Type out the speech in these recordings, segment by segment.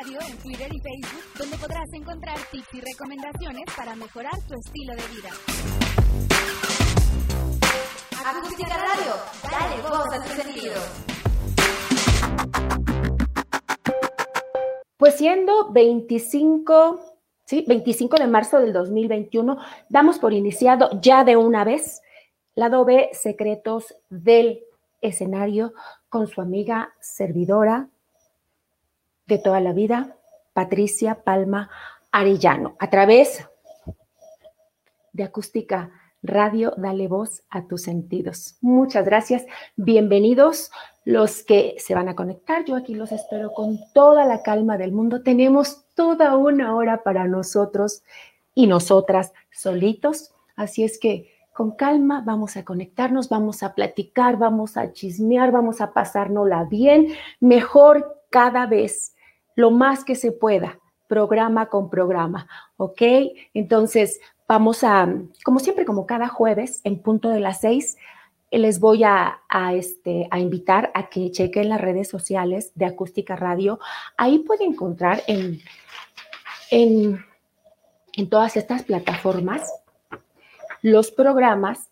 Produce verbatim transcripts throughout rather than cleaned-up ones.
Radio en Twitter y Facebook, donde podrás encontrar tips y recomendaciones para mejorar tu estilo de vida. Acústica Radio, dale voz a tus sentidos. Pues siendo veinticinco, sí, veinticinco de marzo del dos mil veintiuno, damos por iniciado ya de una vez Lado B, Secretos del Escenario, con su amiga servidora de toda la vida, Patricia Palma Arellano, a través de Acústica Radio, dale voz a tus sentidos. Muchas gracias, bienvenidos los que se van a conectar. Yo aquí los espero con toda la calma del mundo. Tenemos toda una hora para nosotros y nosotras solitos, así es que con calma vamos a conectarnos, vamos a platicar, vamos a chismear, vamos a pasárnosla bien, mejor cada vez, lo más que se pueda, programa con programa, ¿ok? Entonces, vamos a, como siempre, como cada jueves, en punto de las seis, les voy a, a, este, a invitar a que chequen las redes sociales de Acústica Radio. Ahí pueden encontrar en, en, en todas estas plataformas los programas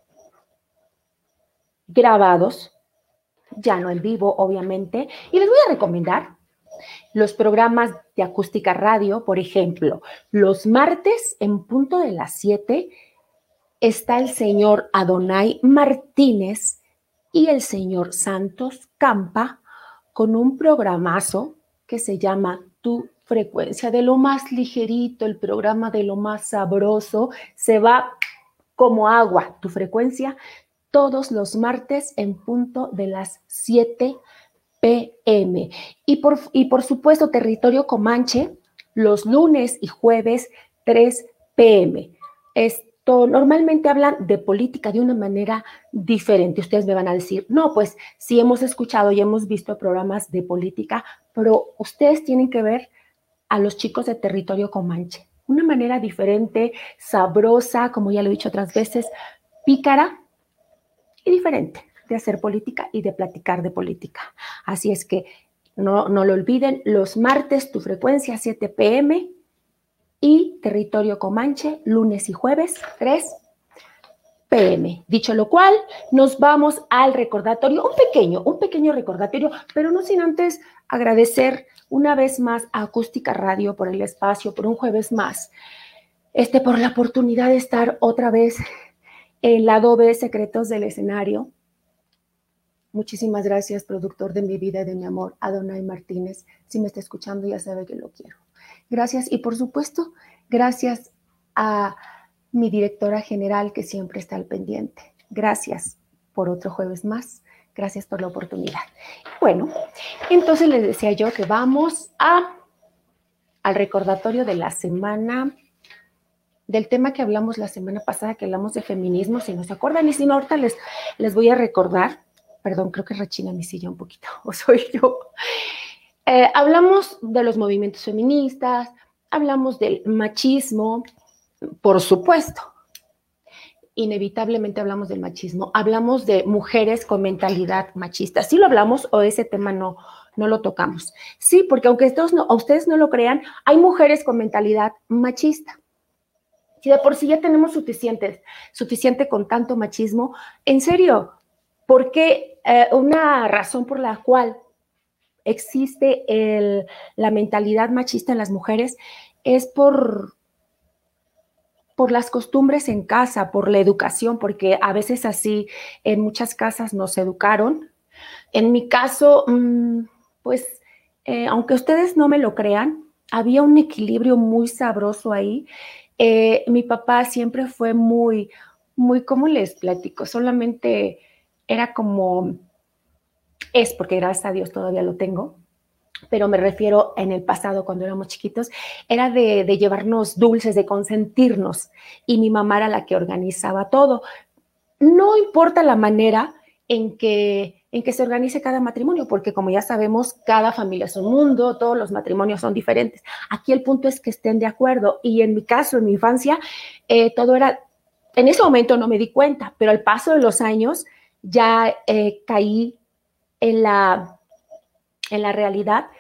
grabados, ya no en vivo, obviamente, y les voy a recomendar los programas de Acústica Radio. Por ejemplo, los martes en punto de las siete está el señor Adonai Martínez y el señor Santos Campa con un programazo que se llama Tu Frecuencia, de lo más ligerito, el programa de lo más sabroso, se va como agua, Tu Frecuencia, todos los martes en punto de las siete pe eme. Y por, y por supuesto, Territorio Comanche, los lunes y jueves, tres pe eme. Esto, normalmente hablan de política de una manera diferente. Ustedes me van a decir, no, pues sí hemos escuchado y hemos visto programas de política, pero ustedes tienen que ver a los chicos de Territorio Comanche. Una manera diferente, sabrosa, como ya lo he dicho otras veces, pícara y diferente de hacer política y de platicar de política. Así es que no, no lo olviden, los martes Tu Frecuencia, siete pe eme, y Territorio Comanche, lunes y jueves, tres pe eme. Dicho lo cual, nos vamos al recordatorio, un pequeño, un pequeño recordatorio, pero no sin antes agradecer una vez más a Acústica Radio por el espacio, por un jueves más, este, por la oportunidad de estar otra vez en Lado B, Secretos del Escenario. Muchísimas gracias, productor de mi vida y de mi amor, Adonai Martínez. Si me está escuchando, ya sabe que lo quiero. Gracias, y por supuesto, gracias a mi directora general, que siempre está al pendiente. Gracias por otro jueves más. Gracias por la oportunidad. Bueno, entonces les decía yo que vamos a, al recordatorio de la semana, del tema que hablamos la semana pasada, que hablamos de feminismo, si no se acuerdan, y si no, ahorita les, les voy a recordar. Perdón, creo que rechina mi silla un poquito, o soy yo. Eh, hablamos de los movimientos feministas, hablamos del machismo, por supuesto. Inevitablemente hablamos del machismo, hablamos de mujeres con mentalidad machista. ¿Sí lo hablamos o ese tema no, no lo tocamos? Sí, porque aunque estos no, a ustedes no lo crean, hay mujeres con mentalidad machista. Si de por sí ya tenemos suficientes, suficiente con tanto machismo, en serio, ¿por qué eh, una razón por la cual existe el, la mentalidad machista en las mujeres es por... por las costumbres en casa, por la educación, porque a veces así en muchas casas nos educaron. En mi caso, pues, eh, aunque ustedes no me lo crean, había un equilibrio muy sabroso ahí. Eh, mi papá siempre fue muy, muy, ¿cómo les platico? Solamente era como, es porque gracias a Dios todavía lo tengo, pero me refiero en el pasado, cuando éramos chiquitos, era de, de llevarnos dulces, de consentirnos, y mi mamá era la que organizaba todo. No importa la manera en que, en que se organice cada matrimonio, porque como ya sabemos, cada familia es un mundo, todos los matrimonios son diferentes. Aquí el punto es que estén de acuerdo, y en mi caso, en mi infancia, eh, todo era, en ese momento no me di cuenta, pero al paso de los años ya eh, caí en la... en la realidad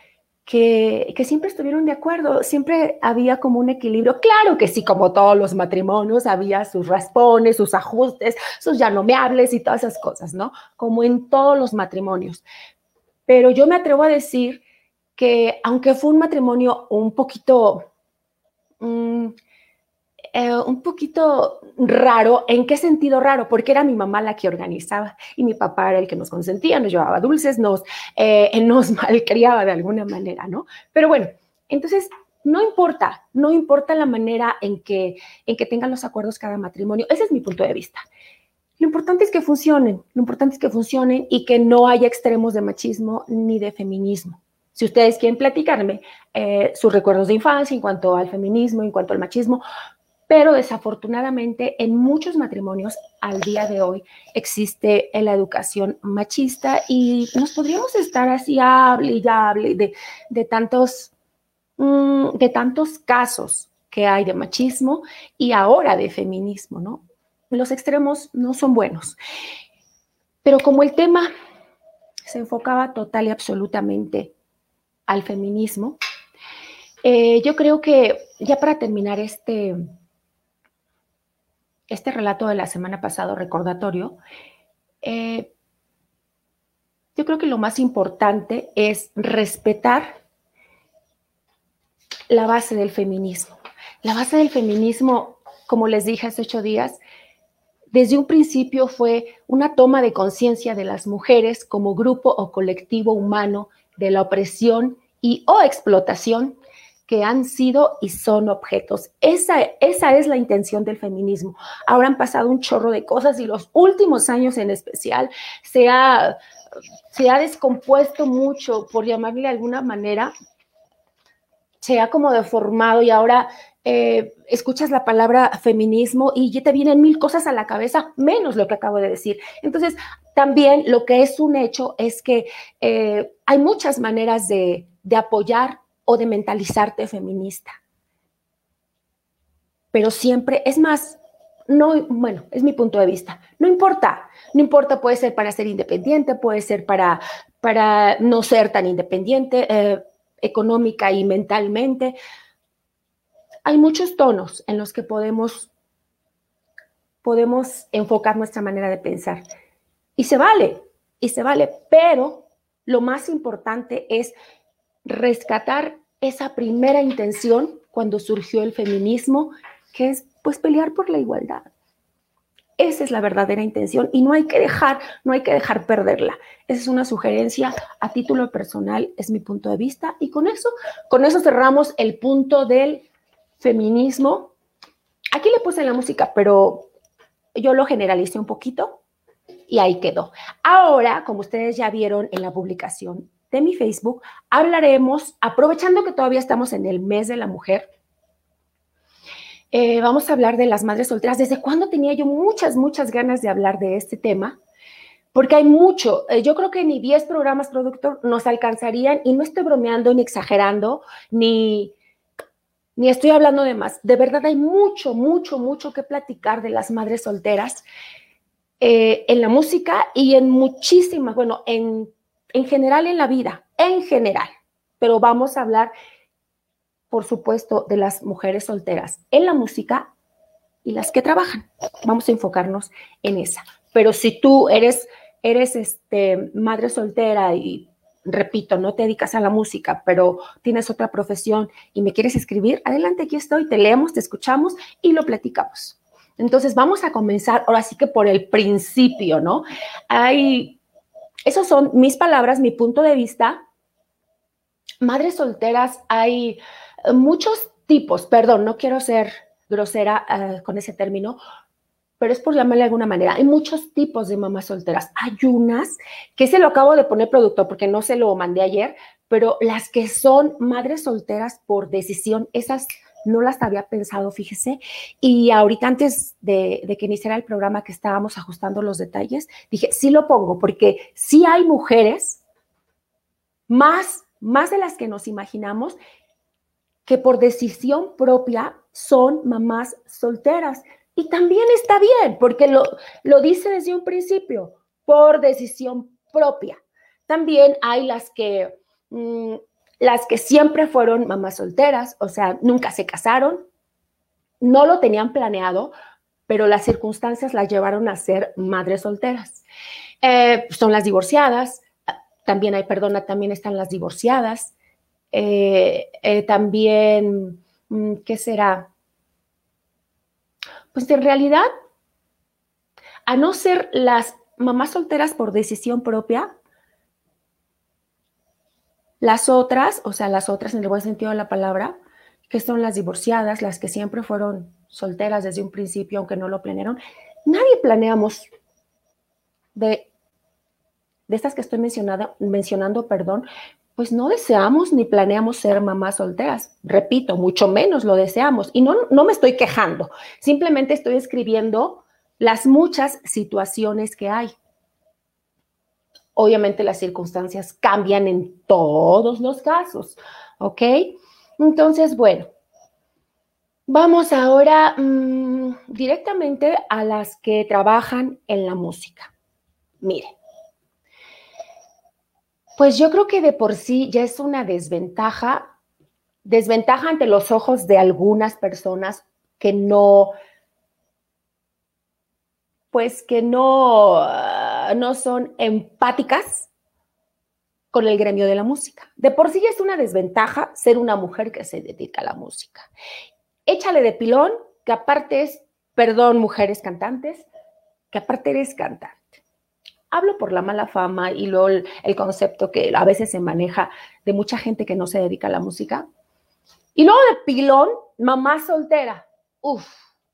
que, que siempre estuvieron de acuerdo, siempre había como un equilibrio. Claro que sí, como todos los matrimonios, había sus raspones, sus ajustes, sus ya no me hables y todas esas cosas, ¿no? Como en todos los matrimonios. Pero yo me atrevo a decir que aunque fue un matrimonio un poquito... Um, Eh, un poquito raro. ¿En qué sentido raro? Porque era mi mamá la que organizaba y mi papá era el que nos consentía, nos llevaba dulces, nos, eh, nos malcriaba de alguna manera, ¿no? Pero bueno, entonces no importa, no importa la manera en que, en que tengan los acuerdos cada matrimonio. Ese es mi punto de vista. Lo importante es que funcionen, lo importante es que funcionen y que no haya extremos de machismo ni de feminismo. Si ustedes quieren platicarme eh, sus recuerdos de infancia en cuanto al feminismo, en cuanto al machismo, pero desafortunadamente en muchos matrimonios al día de hoy existe la educación machista y nos podríamos estar así, hable y hable de, de, tantos, mmm, de tantos casos que hay de machismo y ahora de feminismo, ¿no? Los extremos no son buenos. Pero como el tema se enfocaba total y absolutamente al feminismo, eh, yo creo que ya para terminar este... este relato de la semana pasada, recordatorio, eh, yo creo que lo más importante es respetar la base del feminismo. La base del feminismo, como les dije hace ocho días, desde un principio fue una toma de conciencia de las mujeres como grupo o colectivo humano de la opresión y o explotación que han sido y son objetos. Esa, esa es la intención del feminismo. Ahora han pasado un chorro de cosas y los últimos años en especial se ha, se ha descompuesto mucho, por llamarle de alguna manera, se ha como deformado y ahora eh, escuchas la palabra feminismo y ya te vienen mil cosas a la cabeza, menos lo que acabo de decir. Entonces, también lo que es un hecho es que eh, hay muchas maneras de, de apoyar o de mentalizarte feminista. Pero siempre, es más, no, bueno, es mi punto de vista, no importa, no importa, puede ser para ser independiente, puede ser para, para no ser tan independiente, eh, económica y mentalmente. Hay muchos tonos en los que podemos, podemos enfocar nuestra manera de pensar. Y se vale, y se vale, pero lo más importante es rescatar esa primera intención cuando surgió el feminismo, que es pues pelear por la igualdad. Esa es la verdadera intención y no hay que dejar, no hay que dejar perderla. Esa es una sugerencia a título personal, es mi punto de vista y con eso, con eso cerramos el punto del feminismo. Aquí le puse la música, pero yo lo generalicé un poquito y ahí quedó. Ahora, como ustedes ya vieron en la publicación de mi Facebook, hablaremos, aprovechando que todavía estamos en el mes de la mujer, eh, vamos a hablar de las madres solteras. ¿Desde cuándo tenía yo muchas, muchas ganas de hablar de este tema? Porque hay mucho, eh, yo creo que ni diez programas productor nos alcanzarían y no estoy bromeando ni exagerando, ni, ni estoy hablando de más. De verdad hay mucho, mucho, mucho que platicar de las madres solteras eh, en la música y en muchísimas, bueno, en En general en la vida, en general, pero vamos a hablar, por supuesto, de las mujeres solteras en la música y las que trabajan. Vamos a enfocarnos en esa. Pero si tú eres, eres este, madre soltera y, repito, no te dedicas a la música, pero tienes otra profesión y me quieres escribir, adelante, aquí estoy, te leemos, te escuchamos y lo platicamos. Entonces, vamos a comenzar ahora sí que por el principio, ¿no? Hay... Esas son mis palabras, mi punto de vista. Madres solteras, hay muchos tipos, perdón, no quiero ser grosera uh, con ese término, pero es por llamarle de alguna manera. Hay muchos tipos de mamás solteras. Hay unas que se lo acabo de poner productor porque no se lo mandé ayer, pero las que son madres solteras por decisión, esas no las había pensado, fíjese. Y ahorita antes de, de que iniciara el programa que estábamos ajustando los detalles, dije, sí lo pongo, porque sí hay mujeres, más, más de las que nos imaginamos, que por decisión propia son mamás solteras. Y también está bien, porque lo, lo dice desde un principio, por decisión propia. También hay las que... Mmm, las que siempre fueron mamás solteras, o sea, nunca se casaron, no lo tenían planeado, pero las circunstancias las llevaron a ser madres solteras. Eh, son las divorciadas, también hay, perdona, también están las divorciadas, eh, eh, también, ¿qué será? Pues en realidad, a no ser las mamás solteras por decisión propia, las otras, o sea, las otras en el buen sentido de la palabra, que son las divorciadas, las que siempre fueron solteras desde un principio, aunque no lo planearon, nadie planeamos de, de estas que estoy mencionando, mencionando, perdón, pues no deseamos ni planeamos ser mamás solteras. Repito, mucho menos lo deseamos. Y no, no me estoy quejando, simplemente estoy escribiendo las muchas situaciones que hay. Obviamente las circunstancias cambian en todos los casos, ¿ok? Entonces, bueno, vamos ahora mmm, directamente a las que trabajan en la música. Miren, pues yo creo que de por sí ya es una desventaja, desventaja ante los ojos de algunas personas que no, pues que no, uh, no son empáticas con el gremio de la música. De por sí ya es una desventaja ser una mujer que se dedica a la música. Échale de pilón, que aparte es, perdón, mujeres cantantes, que aparte eres cantante. Hablo por la mala fama y luego el, el concepto que a veces se maneja de mucha gente que no se dedica a la música. Y luego de pilón, mamá soltera. Uf.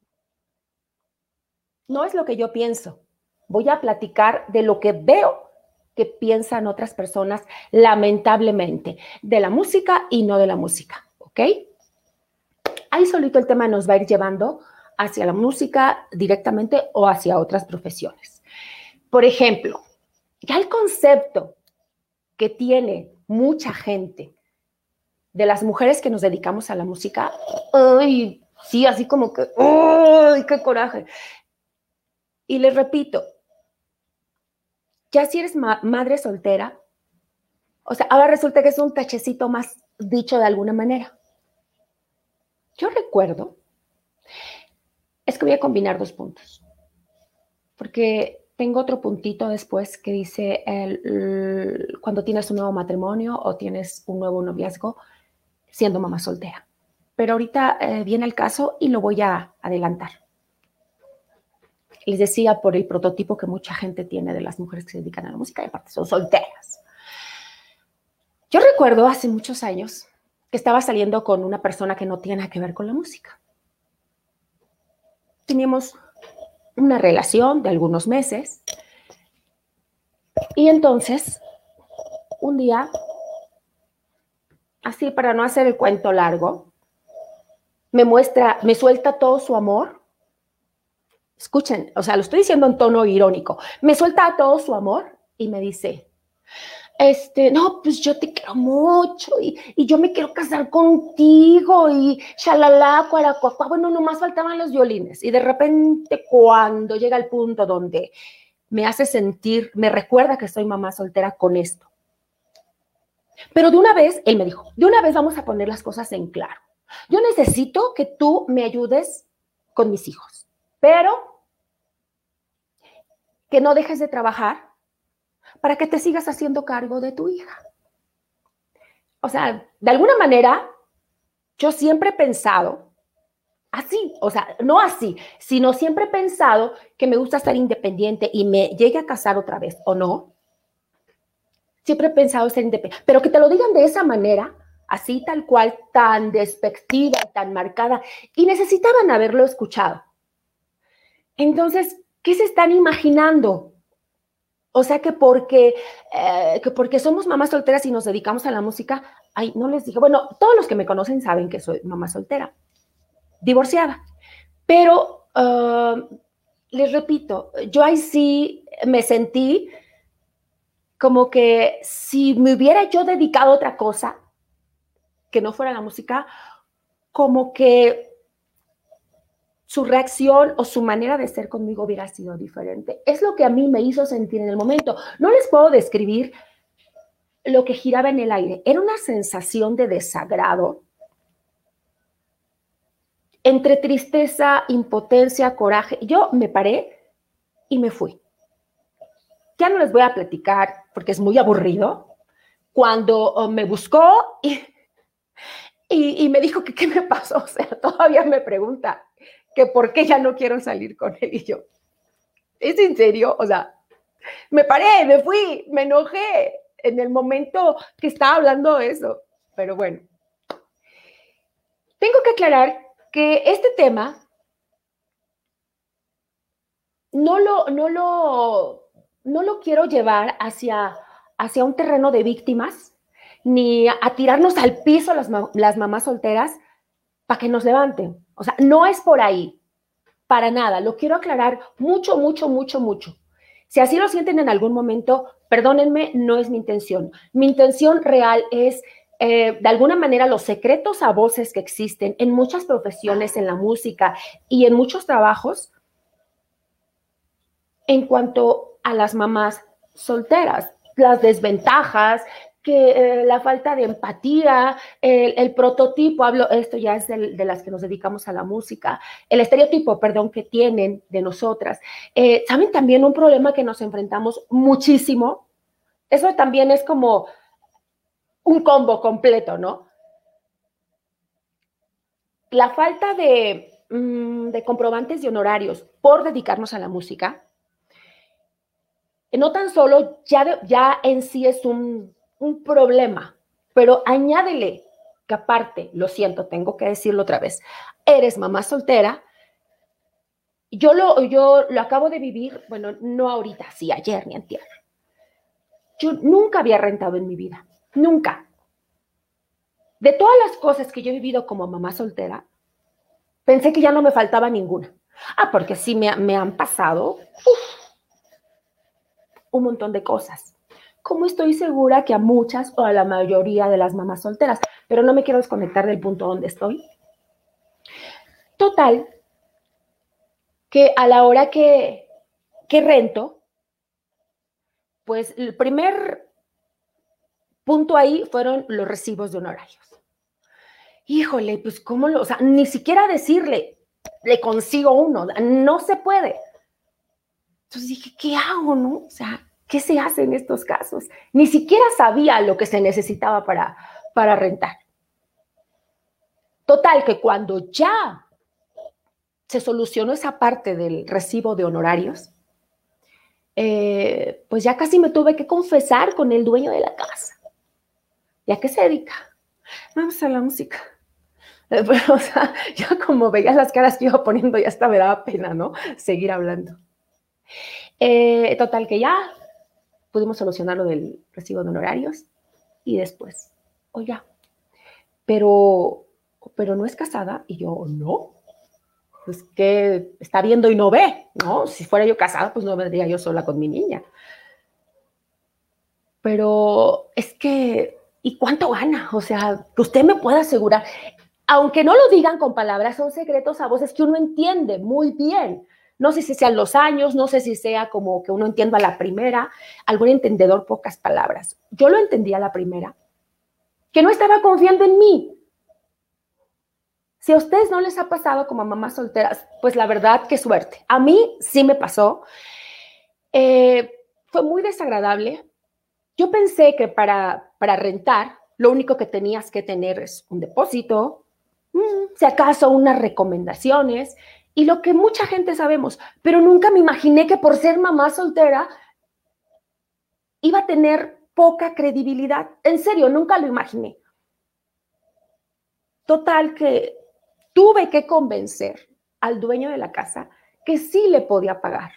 No es lo que yo pienso. Voy a platicar de lo que veo que piensan otras personas, lamentablemente, de la música y no de la música, ¿ok? Ahí solito el tema nos va a ir llevando hacia la música directamente o hacia otras profesiones. Por ejemplo, ya el concepto que tiene mucha gente de las mujeres que nos dedicamos a la música, ¡ay! Sí, así como que, ¡ay, qué coraje! Y les repito, ya si eres ma madre soltera, o sea, ahora resulta que es un tachecito más dicho de alguna manera. Yo recuerdo, es que voy a combinar dos puntos, porque tengo otro puntito después que dice el, el, cuando tienes un nuevo matrimonio o tienes un nuevo noviazgo siendo mamá soltera. Pero ahorita eh, viene el caso y lo voy a adelantar. Les decía por el prototipo que mucha gente tiene de las mujeres que se dedican a la música y aparte son solteras. Yo recuerdo hace muchos años que estaba saliendo con una persona que no tiene nada que ver con la música. Teníamos una relación de algunos meses y entonces un día, así para no hacer el cuento largo, me muestra, me suelta todo su amor. Escuchen, o sea, lo estoy diciendo en tono irónico. Me suelta todo su amor y me dice, este, no, pues yo te quiero mucho y, y yo me quiero casar contigo y shalala, cuaracuacua. Bueno, nomás faltaban los violines. Y de repente cuando llega el punto donde me hace sentir, me recuerda que soy mamá soltera con esto. Pero de una vez, él me dijo, de una vez vamos a poner las cosas en claro. Yo necesito que tú me ayudes con mis hijos, pero que no dejes de trabajar para que te sigas haciendo cargo de tu hija. O sea, de alguna manera, yo siempre he pensado así, o sea, no así, sino siempre he pensado que me gusta estar independiente y me llegue a casar otra vez, ¿o no? Siempre he pensado ser independiente, pero que te lo digan de esa manera, así tal cual, tan despectiva, tan marcada, y necesitaban haberlo escuchado. Entonces, ¿qué se están imaginando? O sea, que porque, eh, que porque somos mamás solteras y nos dedicamos a la música, ay, no les dije, bueno, todos los que me conocen saben que soy mamá soltera, divorciada, pero uh, les repito, yo ahí sí me sentí como que si me hubiera yo dedicado a otra cosa que no fuera la música, como que su reacción o su manera de ser conmigo hubiera sido diferente. Es lo que a mí me hizo sentir en el momento. No les puedo describir lo que giraba en el aire. Era una sensación de desagrado, entre tristeza, impotencia, coraje. Yo me paré y me fui. Ya no les voy a platicar porque es muy aburrido. Cuando me buscó y, y, y me dijo que qué me pasó, o sea, todavía me pregunta que por qué ya no quiero salir con él. Y yo, ¿es en serio? O sea, me paré, me fui, me enojé en el momento que estaba hablando de eso. Pero bueno, tengo que aclarar que este tema no lo, no lo, no lo quiero llevar hacia, hacia un terreno de víctimas, ni a, a tirarnos al piso las, las mamás solteras para que nos levanten. O sea, no es por ahí, para nada. Lo quiero aclarar mucho, mucho, mucho, mucho. Si así lo sienten en algún momento, perdónenme, no es mi intención. Mi intención real es, eh, de alguna manera, los secretos a voces que existen en muchas profesiones, en la música y en muchos trabajos, en cuanto a las mamás solteras, las desventajas, que eh, la falta de empatía, el, el prototipo, hablo, esto ya es de, de las que nos dedicamos a la música, el estereotipo, perdón, que tienen de nosotras. Eh, ¿Saben también un problema que nos enfrentamos muchísimo? Eso también es como un combo completo, ¿no? La falta de, mmm, de comprobantes de honorarios por dedicarnos a la música, no tan solo ya, de, ya en sí es un, un problema, pero añádele que aparte, lo siento, tengo que decirlo otra vez, eres mamá soltera. Yo lo, yo lo acabo de vivir, bueno, no ahorita, sí, ayer ni antier. Yo nunca había rentado en mi vida, nunca. De todas las cosas que yo he vivido como mamá soltera, pensé que ya no me faltaba ninguna. Ah, porque sí me, me han pasado uf, un montón de cosas. Como estoy segura que a muchas o a la mayoría de las mamás solteras, pero no me quiero desconectar del punto donde estoy. Total, que a la hora que, que rento, pues el primer punto ahí fueron los recibos de honorarios. Híjole, pues cómo lo, o sea, ni siquiera decirle, le consigo uno, no se puede. Entonces dije, ¿qué hago, no? O sea, ¿qué se hace en estos casos? Ni siquiera sabía lo que se necesitaba para, para rentar. Total, que cuando ya se solucionó esa parte del recibo de honorarios, eh, pues ya casi me tuve que confesar con el dueño de la casa. ¿Y a qué se dedica? Vamos a la música. Pero, o sea, ya como veía las caras que iba poniendo, ya hasta me daba pena, ¿no? Seguir hablando. Eh, total, que ya pudimos solucionar lo del recibo de honorarios y después, oiga, pero, pero no es casada. Y yo, no, pues que está viendo y no ve, ¿no? Si fuera yo casada, pues no vendría yo sola con mi niña. Pero es que, ¿y cuánto gana? O sea, que usted me pueda asegurar, aunque no lo digan con palabras, son secretos a voces que uno entiende muy bien. No sé si sean los años, no sé si sea como que uno entienda a la primera, algún entendedor, pocas palabras. Yo lo entendí a la primera, que no estaba confiando en mí. Si a ustedes no les ha pasado como a mamás solteras, pues la verdad, qué suerte. A mí sí me pasó. Eh, fue muy desagradable. Yo pensé que para, para rentar, lo único que tenías que tener es un depósito, si acaso unas recomendaciones y lo que mucha gente sabemos, pero nunca me imaginé que por ser mamá soltera iba a tener poca credibilidad. En serio, nunca lo imaginé. Total, que tuve que convencer al dueño de la casa que sí le podía pagar,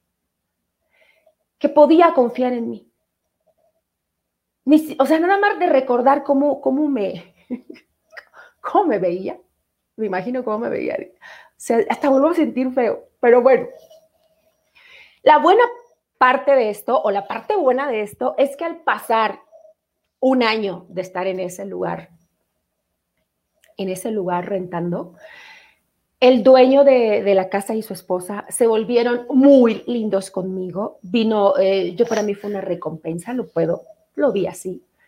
que podía confiar en mí. O sea, nada más de recordar cómo, cómo me... ¿Cómo me veía? Me imagino cómo me veía. O sea, hasta vuelvo a sentir feo. Pero bueno, la buena parte de esto, o la parte buena de esto, es que al pasar un año de estar en ese lugar, en ese lugar rentando, el dueño de, de la casa y su esposa se volvieron muy lindos conmigo. Vino, eh, yo para mí fue una recompensa, lo puedo, lo vi así.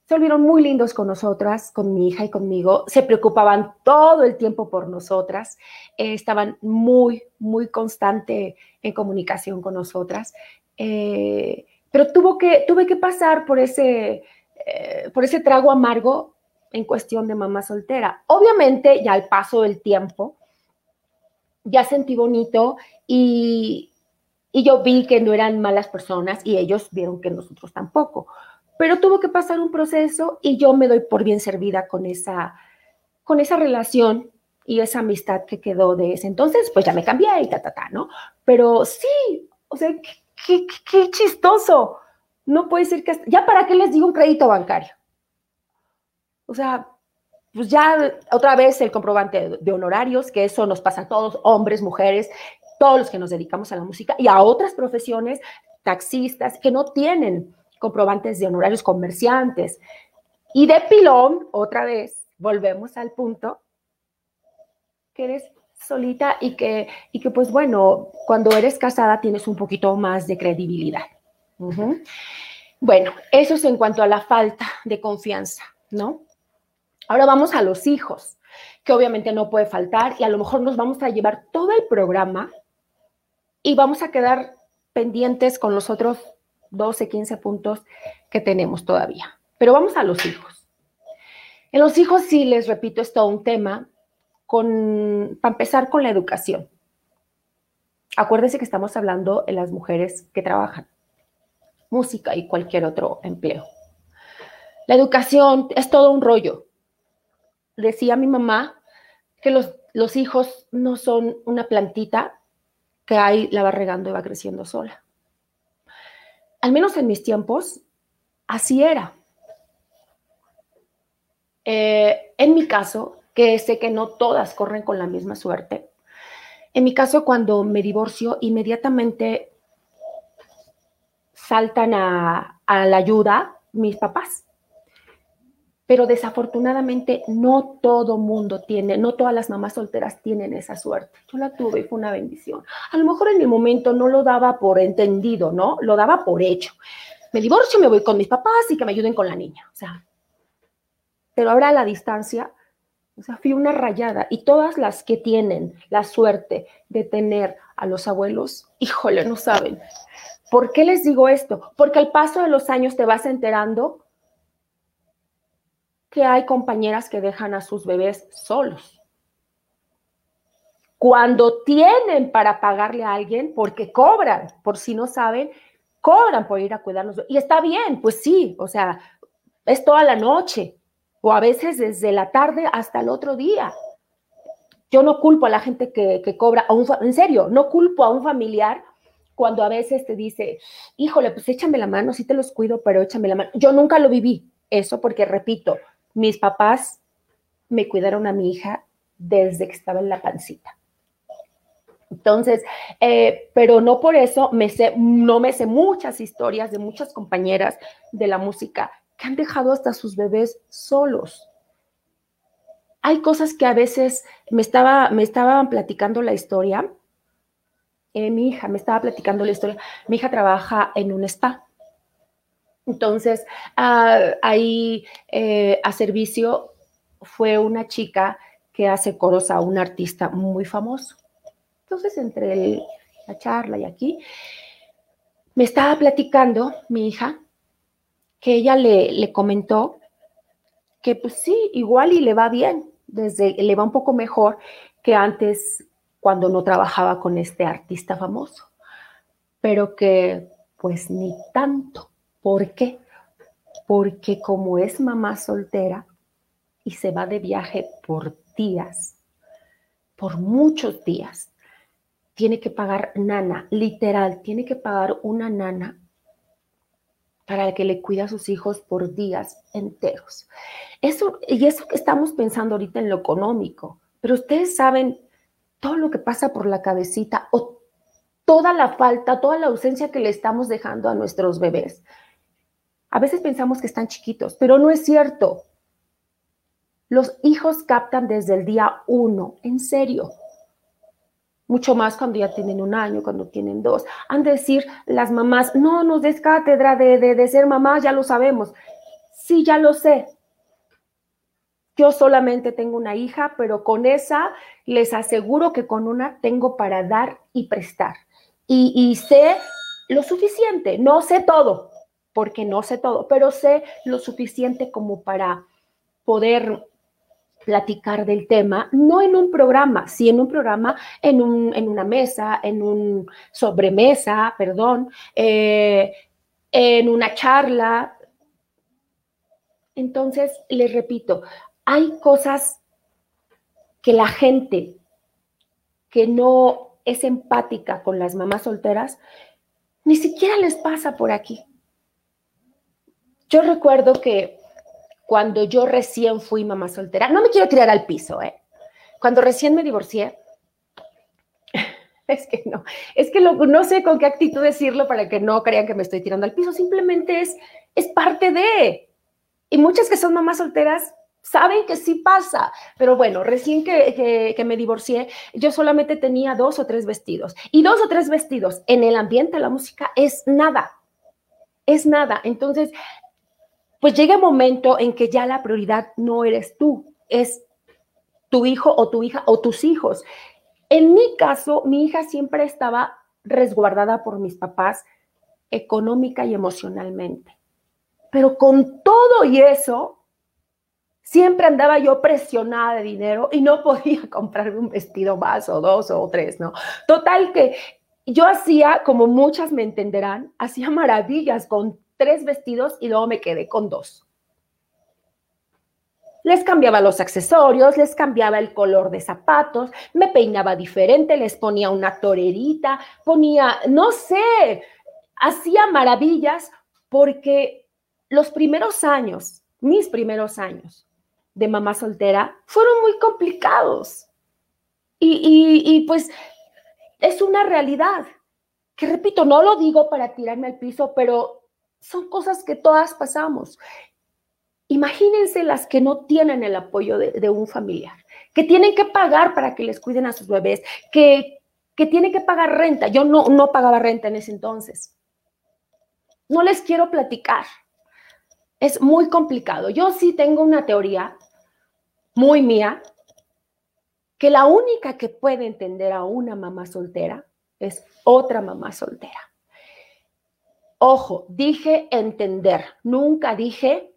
se volvieron muy lindos con nosotras, con mi hija y conmigo, se preocupaban todo el tiempo por nosotras, eh, estaban muy, muy constante en comunicación con nosotras, eh, pero tuvo que, tuve que pasar por ese, eh, por ese trago amargo en cuestión de mamá soltera. Obviamente, ya al paso del tiempo, ya sentí bonito y, y yo vi que no eran malas personas y ellos vieron que nosotros tampoco. Pero tuvo que pasar un proceso y yo me doy por bien servida con esa, con esa relación y esa amistad que quedó de ese entonces, pues ya me cambié y ta, ta, ta, ¿no? Pero sí, o sea, qué, qué, qué chistoso. No puede ser que... Hasta, ¿ya para qué les digo un crédito bancario? O sea, pues ya otra vez el comprobante de honorarios, que eso nos pasa a todos, hombres, mujeres, todos los que nos dedicamos a la música y a otras profesiones, taxistas, que no tienen comprobantes de honorarios, comerciantes. Y de pilón, otra vez, volvemos al punto, que eres solita y que, y que pues bueno, cuando eres casada tienes un poquito más de credibilidad. Uh-huh. Bueno, eso es en cuanto a la falta de confianza, ¿no? Ahora vamos a los hijos, que obviamente no puede faltar y a lo mejor nos vamos a llevar todo el programa y vamos a quedar pendientes con los otros doce, quince puntos que tenemos todavía. Pero vamos a los hijos. En los hijos sí, les repito, es todo un tema, con, para empezar con la educación. Acuérdense que estamos hablando de las mujeres que trabajan, música y cualquier otro empleo. La educación es todo un rollo. Decía mi mamá que los, los hijos no son una plantita que ahí la va regando y va creciendo sola. Al menos en mis tiempos, así era. Eh, en mi caso, que sé que no todas corren con la misma suerte, en mi caso, cuando me divorcio, inmediatamente saltan a, a la ayuda mis papás. Pero desafortunadamente no todo mundo tiene, no todas las mamás solteras tienen esa suerte. Yo la tuve y fue una bendición. A lo mejor en el momento no lo daba por entendido, ¿no? Lo daba por hecho. Me divorcio, me voy con mis papás y que me ayuden con la niña. O sea, pero ahora a la distancia, o sea, fui una rayada. Y todas las que tienen la suerte de tener a los abuelos, híjole, no saben. ¿Por qué les digo esto? Porque al paso de los años te vas enterando que hay compañeras que dejan a sus bebés solos. Cuando tienen para pagarle a alguien, porque cobran, por si no saben, cobran por ir a cuidarlos. Y está bien, pues sí, o sea, es toda la noche, o a veces desde la tarde hasta el otro día. Yo no culpo a la gente que, que cobra, a un, en serio, no culpo a un familiar cuando a veces te dice, híjole, pues échame la mano, sí te los cuido, pero échame la mano. Yo nunca lo viví, eso porque, repito, mis papás me cuidaron a mi hija desde que estaba en la pancita. Entonces, eh, pero no por eso me sé, no me sé muchas historias de muchas compañeras de la música que han dejado hasta sus bebés solos. Hay cosas que a veces me estaba, me estaban platicando la historia. Eh, mi hija me estaba platicando la historia. Mi hija trabaja en un spa. Entonces, uh, ahí eh, a servicio fue una chica que hace coros a un artista muy famoso. Entonces, entre el, la charla y aquí, me estaba platicando mi hija que ella le, le comentó que pues sí, igual y le va bien, desde, le va un poco mejor que antes cuando no trabajaba con este artista famoso, pero que pues ni tanto. ¿Por qué? Porque como es mamá soltera y se va de viaje por días, por muchos días, tiene que pagar nana, literal, tiene que pagar una nana para que le cuide a sus hijos por días enteros. Eso, y eso que estamos pensando ahorita en lo económico, pero ustedes saben todo lo que pasa por la cabecita o toda la falta, toda la ausencia que le estamos dejando a nuestros bebés. A veces pensamos que están chiquitos, pero no es cierto. Los hijos captan desde el día uno, en serio. Mucho más cuando ya tienen un año, cuando tienen dos. Han de decir las mamás, no nos des cátedra de, de, de ser mamás, ya lo sabemos. Sí, ya lo sé. Yo solamente tengo una hija, pero con esa les aseguro que con una tengo para dar y prestar. Y, y sé lo suficiente, no sé todo, porque no sé todo, pero sé lo suficiente como para poder platicar del tema, no en un programa, sí en un programa, en, un, en una mesa, en un sobremesa, perdón, eh, en una charla. Entonces, les repito, hay cosas que la gente que no es empática con las mamás solteras, ni siquiera les pasa por aquí. Yo recuerdo que cuando yo recién fui mamá soltera, no me quiero tirar al piso, ¿eh? Cuando recién me divorcié, es que no, es que lo, no sé con qué actitud decirlo para que no crean que me estoy tirando al piso, simplemente es, es parte de, y muchas que son mamás solteras saben que sí pasa, pero bueno, recién que, que, que me divorcié, yo solamente tenía dos o tres vestidos, y dos o tres vestidos en el ambiente de la música es nada, es nada. Entonces, pues llega un momento en que ya la prioridad no eres tú, es tu hijo o tu hija o tus hijos. En mi caso, mi hija siempre estaba resguardada por mis papás económica y emocionalmente, pero con todo y eso, siempre andaba yo presionada de dinero y no podía comprarme un vestido más o dos o tres, ¿no? Total que yo hacía, como muchas me entenderán, hacía maravillas con tres vestidos y luego me quedé con dos. Les cambiaba los accesorios, les cambiaba el color de zapatos, me peinaba diferente, les ponía una torerita, ponía, no sé, hacía maravillas porque los primeros años, mis primeros años de mamá soltera fueron muy complicados. Y, y, y pues es una realidad que, repito, no lo digo para tirarme al piso, pero son cosas que todas pasamos. Imagínense las que no tienen el apoyo de, de un familiar, que tienen que pagar para que les cuiden a sus bebés, que, que tienen que pagar renta. Yo no, no pagaba renta en ese entonces. No les quiero platicar. Es muy complicado. Yo sí tengo una teoría muy mía, que la única que puede entender a una mamá soltera es otra mamá soltera. Ojo, dije entender, nunca dije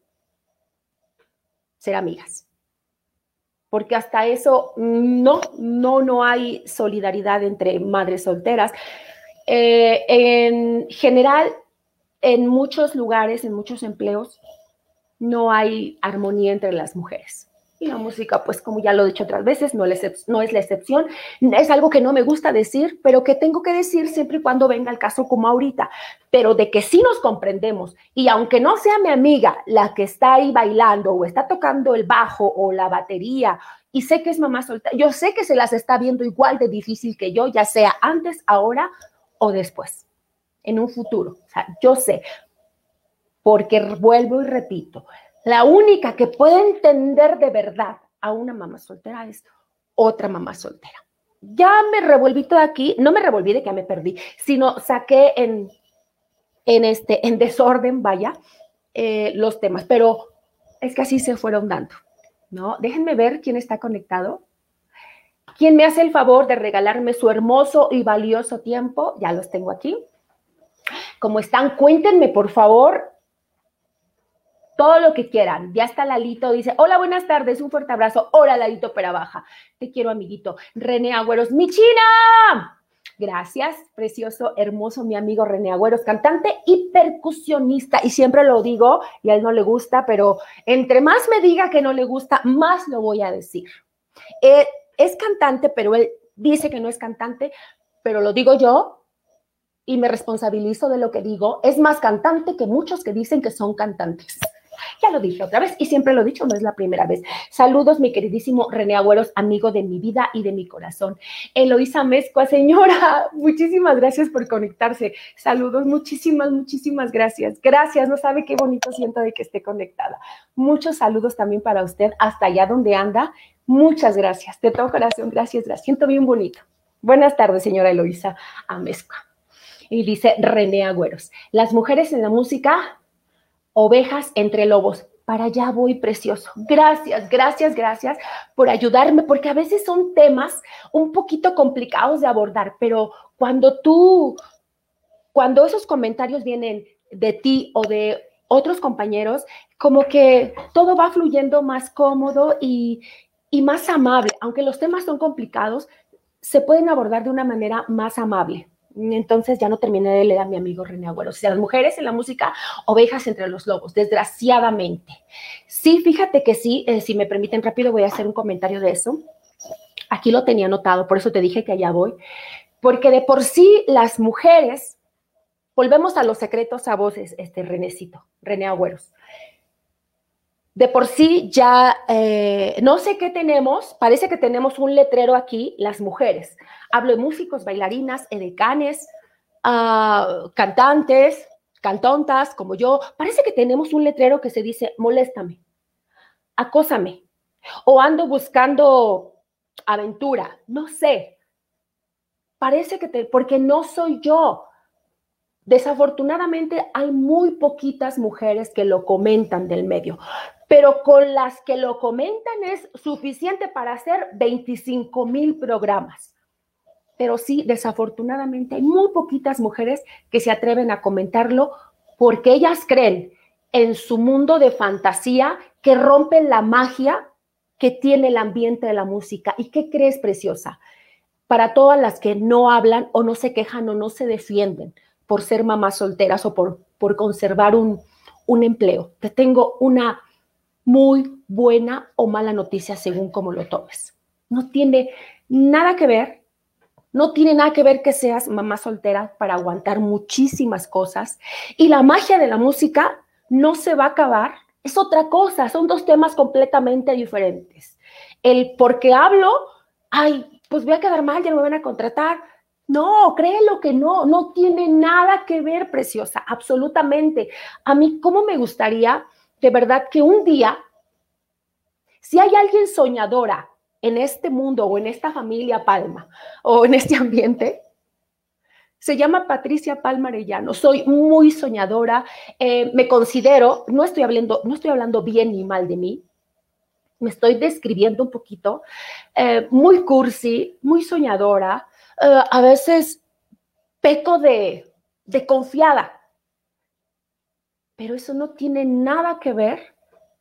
ser amigas. Porque hasta eso no, no, no hay solidaridad entre madres solteras. Eh, en general, en muchos lugares, en muchos empleos, no hay armonía entre las mujeres. Y la música, pues como ya lo he dicho otras veces, no, no es la excepción. Es algo que no me gusta decir, pero que tengo que decir siempre y cuando venga el caso como ahorita. Pero de que sí nos comprendemos, y aunque no sea mi amiga la que está ahí bailando o está tocando el bajo o la batería, y sé que es mamá soltera, yo sé que se las está viendo igual de difícil que yo, ya sea antes, ahora o después, en un futuro. O sea, yo sé, porque vuelvo y repito, la única que puede entender de verdad a una mamá soltera es otra mamá soltera. Ya me revolví todo aquí, no me revolví de que ya me perdí, sino saqué en, en, este, en desorden, vaya, eh, los temas, pero es que así se fueron dando, ¿no? Déjenme ver quién está conectado. ¿Quién me hace el favor de regalarme su hermoso y valioso tiempo? Ya los tengo aquí. ¿Cómo están? Cuéntenme, por favor, todo lo que quieran. Ya está Lalito, dice, hola, buenas tardes, un fuerte abrazo. Hola, Lalito Perabaja. Te quiero, amiguito. René Agüeros, ¡mi China! Gracias, precioso, hermoso, mi amigo René Agüeros, cantante y percusionista. Y siempre lo digo, y a él no le gusta, pero entre más me diga que no le gusta, más lo voy a decir. Eh, es cantante, pero él dice que no es cantante, pero lo digo yo y me responsabilizo de lo que digo. Es más cantante que muchos que dicen que son cantantes. Ya lo dije otra vez y siempre lo he dicho, no es la primera vez. Saludos, mi queridísimo René Agüeros, amigo de mi vida y de mi corazón. Eloísa Mezcua, señora, muchísimas gracias por conectarse. Saludos, muchísimas, muchísimas gracias. Gracias, no sabe qué bonito siento de que esté conectada. Muchos saludos también para usted, hasta allá donde anda. Muchas gracias, de todo corazón, gracias, gracias. Siento bien bonito. Buenas tardes, señora Eloísa Mezcua. Y dice René Agüeros, las mujeres en la música, ovejas entre lobos. Para allá voy, precioso. Gracias, gracias, gracias por ayudarme, porque a veces son temas un poquito complicados de abordar, pero cuando tú, cuando esos comentarios vienen de ti o de otros compañeros, como que todo va fluyendo más cómodo y, y más amable. Aunque los temas son complicados, se pueden abordar de una manera más amable. Entonces ya no terminé de leer a mi amigo René Agüero. O sea, las mujeres en la música, ovejas entre los lobos, desgraciadamente. Sí, fíjate que sí, eh, si me permiten rápido voy a hacer un comentario de eso. Aquí lo tenía anotado, por eso te dije que allá voy. Porque de por sí las mujeres, volvemos a los secretos a voces, este Renécito, René Agüeros. De por sí ya, eh, no sé qué tenemos, parece que tenemos un letrero aquí, las mujeres. Hablo de músicos, bailarinas, edecanes, uh, cantantes, cantontas, como yo. Parece que tenemos un letrero que se dice, moléstame, acósame, o ando buscando aventura, no sé. Parece que te, porque no soy yo. Desafortunadamente hay muy poquitas mujeres que lo comentan del medio, pero con las que lo comentan es suficiente para hacer veinticinco mil programas. Pero sí, desafortunadamente hay muy poquitas mujeres que se atreven a comentarlo porque ellas creen en su mundo de fantasía que rompen la magia que tiene el ambiente de la música. ¿Y qué crees, preciosa? Para todas las que no hablan o no se quejan o no se defienden por ser mamás solteras o por, por conservar un, un empleo, te tengo una muy buena o mala noticia según cómo lo tomes. No tiene nada que ver, no tiene nada que ver que seas mamá soltera para aguantar muchísimas cosas y la magia de la música no se va a acabar, es otra cosa, son dos temas completamente diferentes. El porque hablo, ay, pues voy a quedar mal, ya no me van a contratar. No, créelo que no, no tiene nada que ver, preciosa, absolutamente. A mí, ¿cómo me gustaría de verdad que un día, si hay alguien soñadora en este mundo o en esta familia Palma o en este ambiente, se llama Patricia Palma Arellano. Soy muy soñadora, eh, me considero, no estoy hablando, no estoy hablando bien ni mal de mí, me estoy describiendo un poquito, eh, muy cursi, muy soñadora, uh, a veces peco de, de confiada, pero eso no tiene nada que ver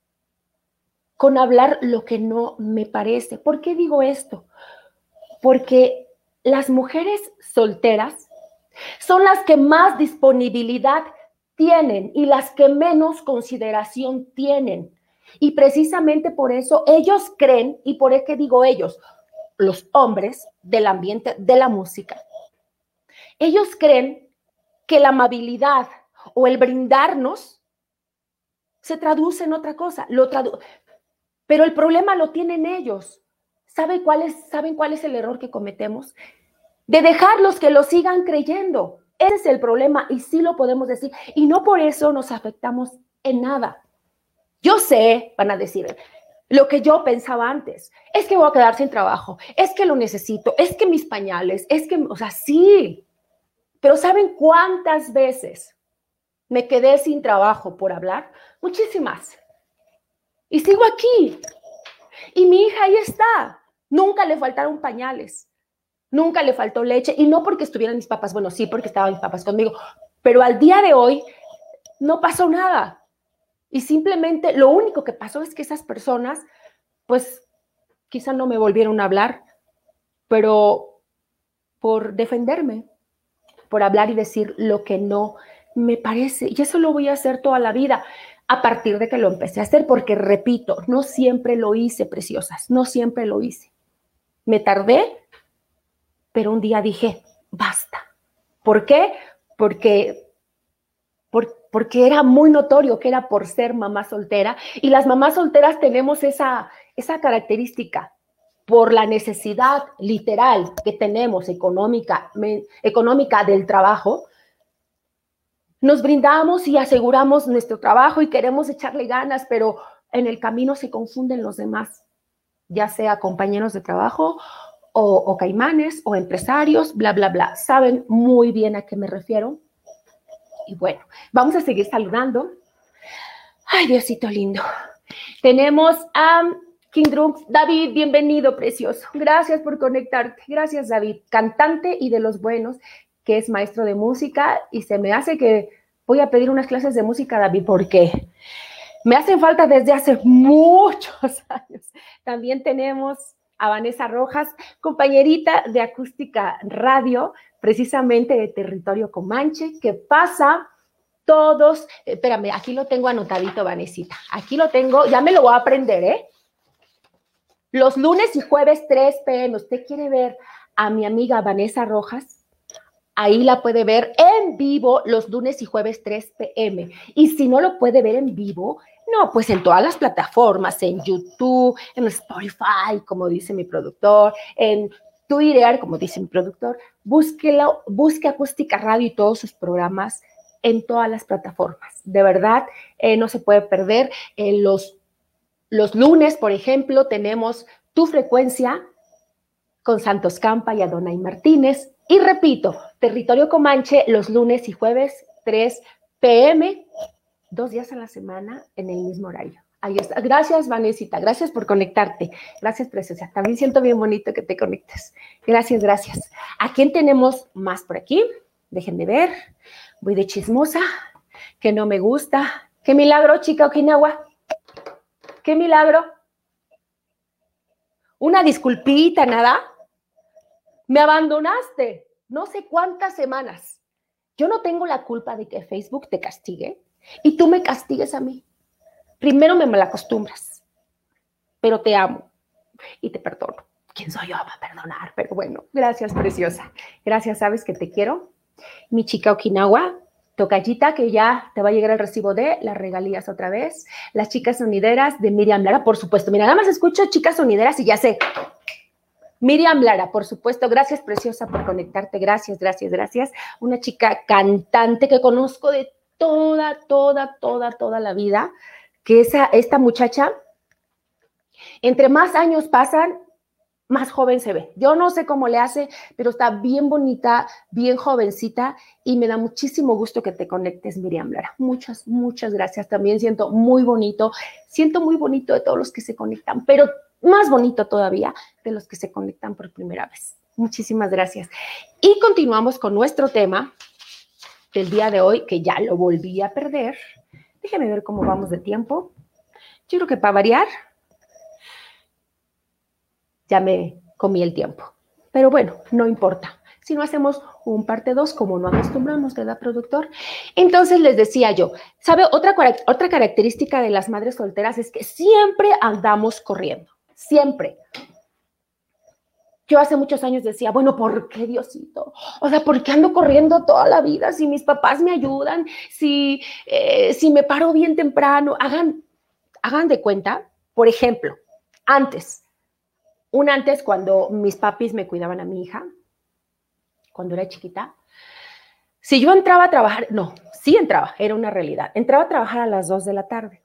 con hablar lo que no me parece. ¿Por qué digo esto? Porque las mujeres solteras son las que más disponibilidad tienen y las que menos consideración tienen. Y precisamente por eso ellos creen, y por qué digo ellos, los hombres del ambiente de la música, ellos creen que la amabilidad o el brindarnos se traduce en otra cosa, lo tradu- pero el problema lo tienen ellos. ¿Saben cuál es, ¿Saben cuál es el error que cometemos? De dejarlos que lo sigan creyendo. Ese es el problema y sí lo podemos decir. Y no por eso nos afectamos en nada. Yo sé, van a decir, lo que yo pensaba antes, es que voy a quedar sin trabajo, es que lo necesito, es que mis pañales, es que, o sea, sí, pero ¿saben cuántas veces me quedé sin trabajo por hablar? Muchísimas. Y sigo aquí. Y mi hija ahí está. Nunca le faltaron pañales, nunca le faltó leche, y no porque estuvieran mis papás, bueno, sí, porque estaban mis papás conmigo, pero al día de hoy no pasó nada. Y simplemente lo único que pasó es que esas personas, pues, quizá no me volvieron a hablar, pero por defenderme, por hablar y decir lo que no me parece. Y eso lo voy a hacer toda la vida, a partir de que lo empecé a hacer, porque, repito, no siempre lo hice, preciosas, no siempre lo hice. Me tardé, pero un día dije, basta. ¿Por qué? Porque... Por, porque era muy notorio que era por ser mamá soltera, y las mamás solteras tenemos esa, esa característica, por la necesidad literal que tenemos económica, me, económica del trabajo, nos brindamos y aseguramos nuestro trabajo y queremos echarle ganas, pero en el camino se confunden los demás, ya sea compañeros de trabajo o, o caimanes o empresarios, bla, bla, bla. Saben muy bien a qué me refiero. Y bueno, vamos a seguir saludando. Ay, Diosito lindo. Tenemos a King Drums. David, bienvenido, precioso. Gracias por conectarte. Gracias, David. Cantante y de los buenos, que es maestro de música. Y se me hace que voy a pedir unas clases de música, David, porque me hacen falta desde hace muchos años. También tenemos a Vanessa Rojas, compañerita de Acústica Radio, precisamente de Territorio Comanche, que pasa todos, espérame, aquí lo tengo anotadito, Vanesita, aquí lo tengo, ya me lo voy a aprender, ¿eh? Los lunes y jueves tres pe eme, usted quiere ver a mi amiga Vanessa Rojas, ahí la puede ver en vivo los lunes y jueves tres pe eme. Y si no lo puede ver en vivo, no, pues en todas las plataformas, en YouTube, en Spotify, como dice mi productor, en Twitter, como dice mi productor, búsquelo, busque Acústica Radio y todos sus programas en todas las plataformas. De verdad, eh, no se puede perder. Eh, los, los lunes, por ejemplo, tenemos Tu Frecuencia con Santos Campa y Adonai Martínez. Y repito, Territorio Comanche los lunes y jueves tres pe eme, dos días a la semana en el mismo horario. Ahí está. Gracias, Vanesita. Gracias por conectarte. Gracias, preciosa. También siento bien bonito que te conectes. Gracias, gracias. ¿A quién tenemos más por aquí? Dejen de ver. Voy de chismosa, que no me gusta. ¡Qué milagro, chica Okinawa! ¡Qué milagro! Una disculpita, nada. Me abandonaste no sé cuántas semanas. Yo no tengo la culpa de que Facebook te castigue y tú me castigues a mí. Primero me malacostumbras, pero te amo y te perdono. ¿Quién soy yo para perdonar? Pero bueno, gracias, preciosa. Gracias, sabes que te quiero. Mi chica Okinawa, tocallita, que ya te va a llegar el recibo de las regalías otra vez. Las chicas sonideras de Miriam Lara, por supuesto. Mira, nada más escucho chicas sonideras y ya sé. Miriam Lara, por supuesto. Gracias, preciosa, por conectarte. Gracias, gracias, gracias. Una chica cantante que conozco de toda, toda, toda, toda la vida. Que esa, esta muchacha, entre más años pasan, más joven se ve. Yo no sé cómo le hace, pero está bien bonita, bien jovencita y me da muchísimo gusto que te conectes, Miriam Lara. Muchas, muchas gracias. También siento muy bonito, siento muy bonito de todos los que se conectan, pero más bonito todavía de los que se conectan por primera vez. Muchísimas gracias. Y continuamos con nuestro tema del día de hoy, que ya lo volví a perder. Déjeme ver cómo vamos de tiempo. Yo creo que para variar, ya me comí el tiempo. Pero bueno, no importa. Si no hacemos un parte dos, como no acostumbramos, ¿verdad, productor? Entonces les decía yo, ¿sabe? Otra, otra característica de las madres solteras es que siempre andamos corriendo. Siempre. Yo hace muchos años decía, bueno, ¿por qué, Diosito? O sea, ¿por qué ando corriendo toda la vida? Si mis papás me ayudan, si, eh, si me paro bien temprano. Hagan, hagan de cuenta, por ejemplo, antes... Un antes, cuando mis papis me cuidaban a mi hija, cuando era chiquita, si yo entraba a trabajar, no, sí entraba, era una realidad. Entraba a trabajar a las dos de la tarde.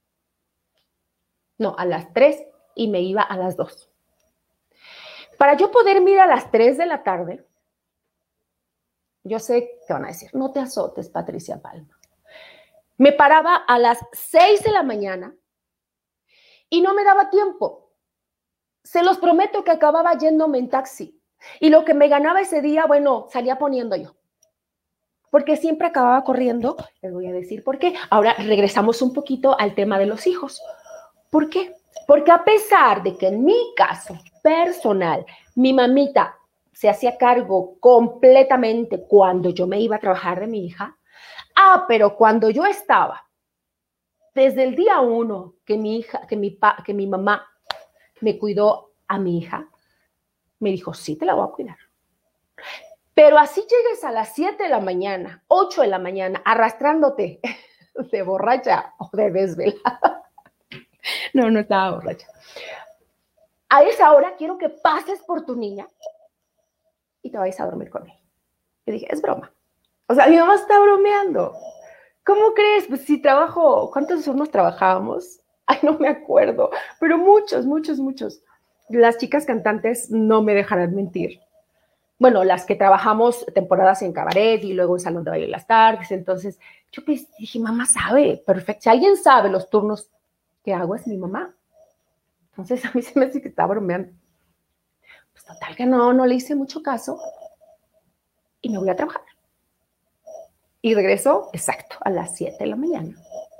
No, a las tres y me iba a las dos. Para yo poder ir a las tres de la tarde, yo sé que van a decir, no te azotes, Patricia Palma. Me paraba a las seis de la mañana y no me daba tiempo. Se los prometo que acababa yéndome en taxi. Y lo que me ganaba ese día, bueno, salía poniendo yo. Porque siempre acababa corriendo. Les voy a decir por qué. Ahora regresamos un poquito al tema de los hijos. ¿Por qué? Porque a pesar de que en mi caso personal, mi mamita se hacía cargo completamente cuando yo me iba a trabajar de mi hija. Ah, pero cuando yo estaba, desde el día uno que mi hija, que mi, pa, que mi mamá me cuidó a mi hija, me dijo, sí, te la voy a cuidar. Pero así llegues a las siete de la mañana, ocho de la mañana, arrastrándote de borracha o de desvelada. No, no estaba borracha. A esa hora quiero que pases por tu niña y te vayas a dormir con ella. Y dije, es broma. O sea, mi mamá está bromeando. ¿Cómo crees? Pues si trabajo, ¿cuántos turnos trabajábamos? Ay, no me acuerdo, pero muchos, muchos, muchos. Las chicas cantantes no me dejarán mentir. bueno, las que trabajamos temporadas en cabaret y luego en salón de baile las tardes. Entonces, yo pues, dije, mamá sabe, perfecto. Si alguien sabe los turnos que hago, es mi mamá. Entonces, a mí se me hace que está bromeando. Pues total que no, no le hice mucho caso y me voy a trabajar. Y regreso, exacto, a las siete de la mañana.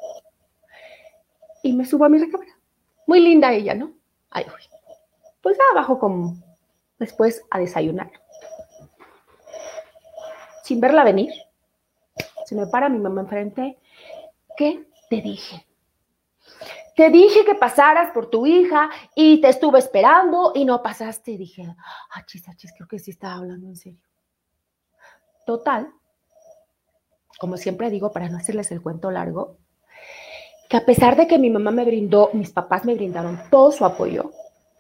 Y me subo a mi recámara. Muy linda ella, ¿no? Ahí voy. Pues abajo como después a desayunar. Sin verla venir, se me para mi mamá enfrente. ¿Qué te dije? Te dije que pasaras por tu hija y te estuve esperando y no pasaste. Y dije, achis, achis, creo que sí estaba hablando en serio. Total, como siempre digo, para no hacerles el cuento largo, que a pesar de que mi mamá me brindó, mis papás me brindaron todo su apoyo,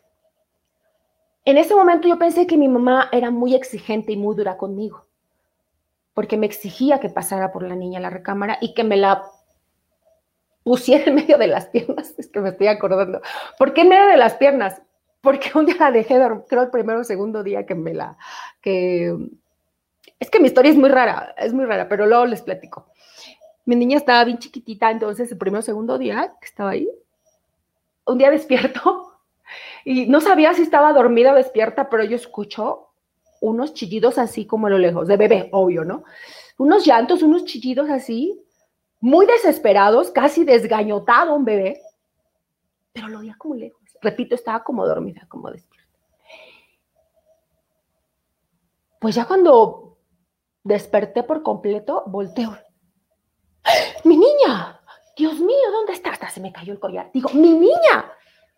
en ese momento yo pensé que mi mamá era muy exigente y muy dura conmigo, porque me exigía que pasara por la niña a la recámara y que me la pusiera en medio de las piernas. Es que me estoy acordando. ¿Por qué en medio de las piernas? Porque un día la dejé dormir, creo el primero o segundo día que me la... que Es que mi historia es muy rara, es muy rara, pero luego les platico. Mi niña estaba bien chiquitita, entonces el primero o segundo día que estaba ahí, un día despierto y no sabía si estaba dormida o despierta, pero yo escucho unos chillidos así como a lo lejos, de bebé, obvio, ¿no? Unos llantos, unos chillidos así, muy desesperados, casi desgañotado un bebé, pero lo oía como lejos. Repito, estaba como dormida, como despierta. Pues ya cuando desperté por completo, volteo. ¡Mi niña! Dios mío, ¿dónde está? Hasta se me cayó el collar. Digo, ¡mi niña!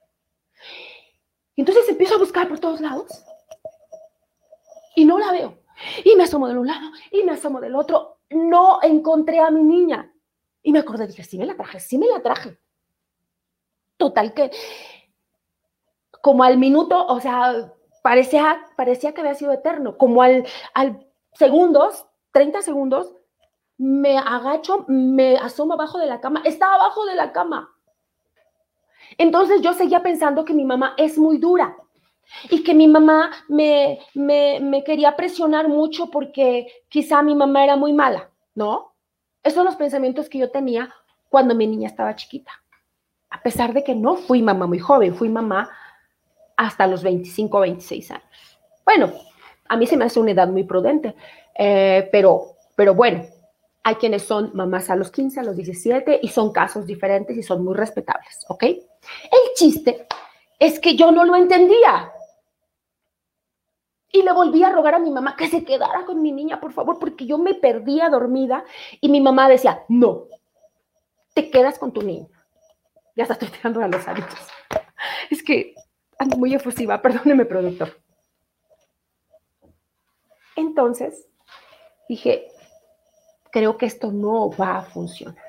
Y entonces empiezo a buscar por todos lados y no la veo. Y me asomo de un lado y me asomo del otro. No encontré a mi niña. Y me acordé, dije, sí me la traje, sí me la traje. Total que, como al minuto, o sea, parecía, parecía que había sido eterno. Como al, al segundos, treinta segundos, me agacho, me asomo abajo de la cama. Estaba abajo de la cama. Entonces yo seguía pensando que mi mamá es muy dura y que mi mamá me, me, me quería presionar mucho porque quizá mi mamá era muy mala, ¿no? Esos son los pensamientos que yo tenía cuando mi niña estaba chiquita. A pesar de que no fui mamá muy joven, fui mamá hasta los veinticinco, veintiséis años. Bueno, a mí se me hace una edad muy prudente, eh, pero, pero bueno, hay quienes son mamás a los quince, a los diecisiete y son casos diferentes y son muy respetables, ¿ok? El chiste es que yo no lo entendía. Y le volví a rogar a mi mamá que se quedara con mi niña, por favor, porque yo me perdía dormida y mi mamá decía, no, te quedas con tu niña. Ya hasta estoy tirando a los hábitos. Es que ando muy efusiva, perdóneme, productor. Entonces, dije, creo que esto no va a funcionar.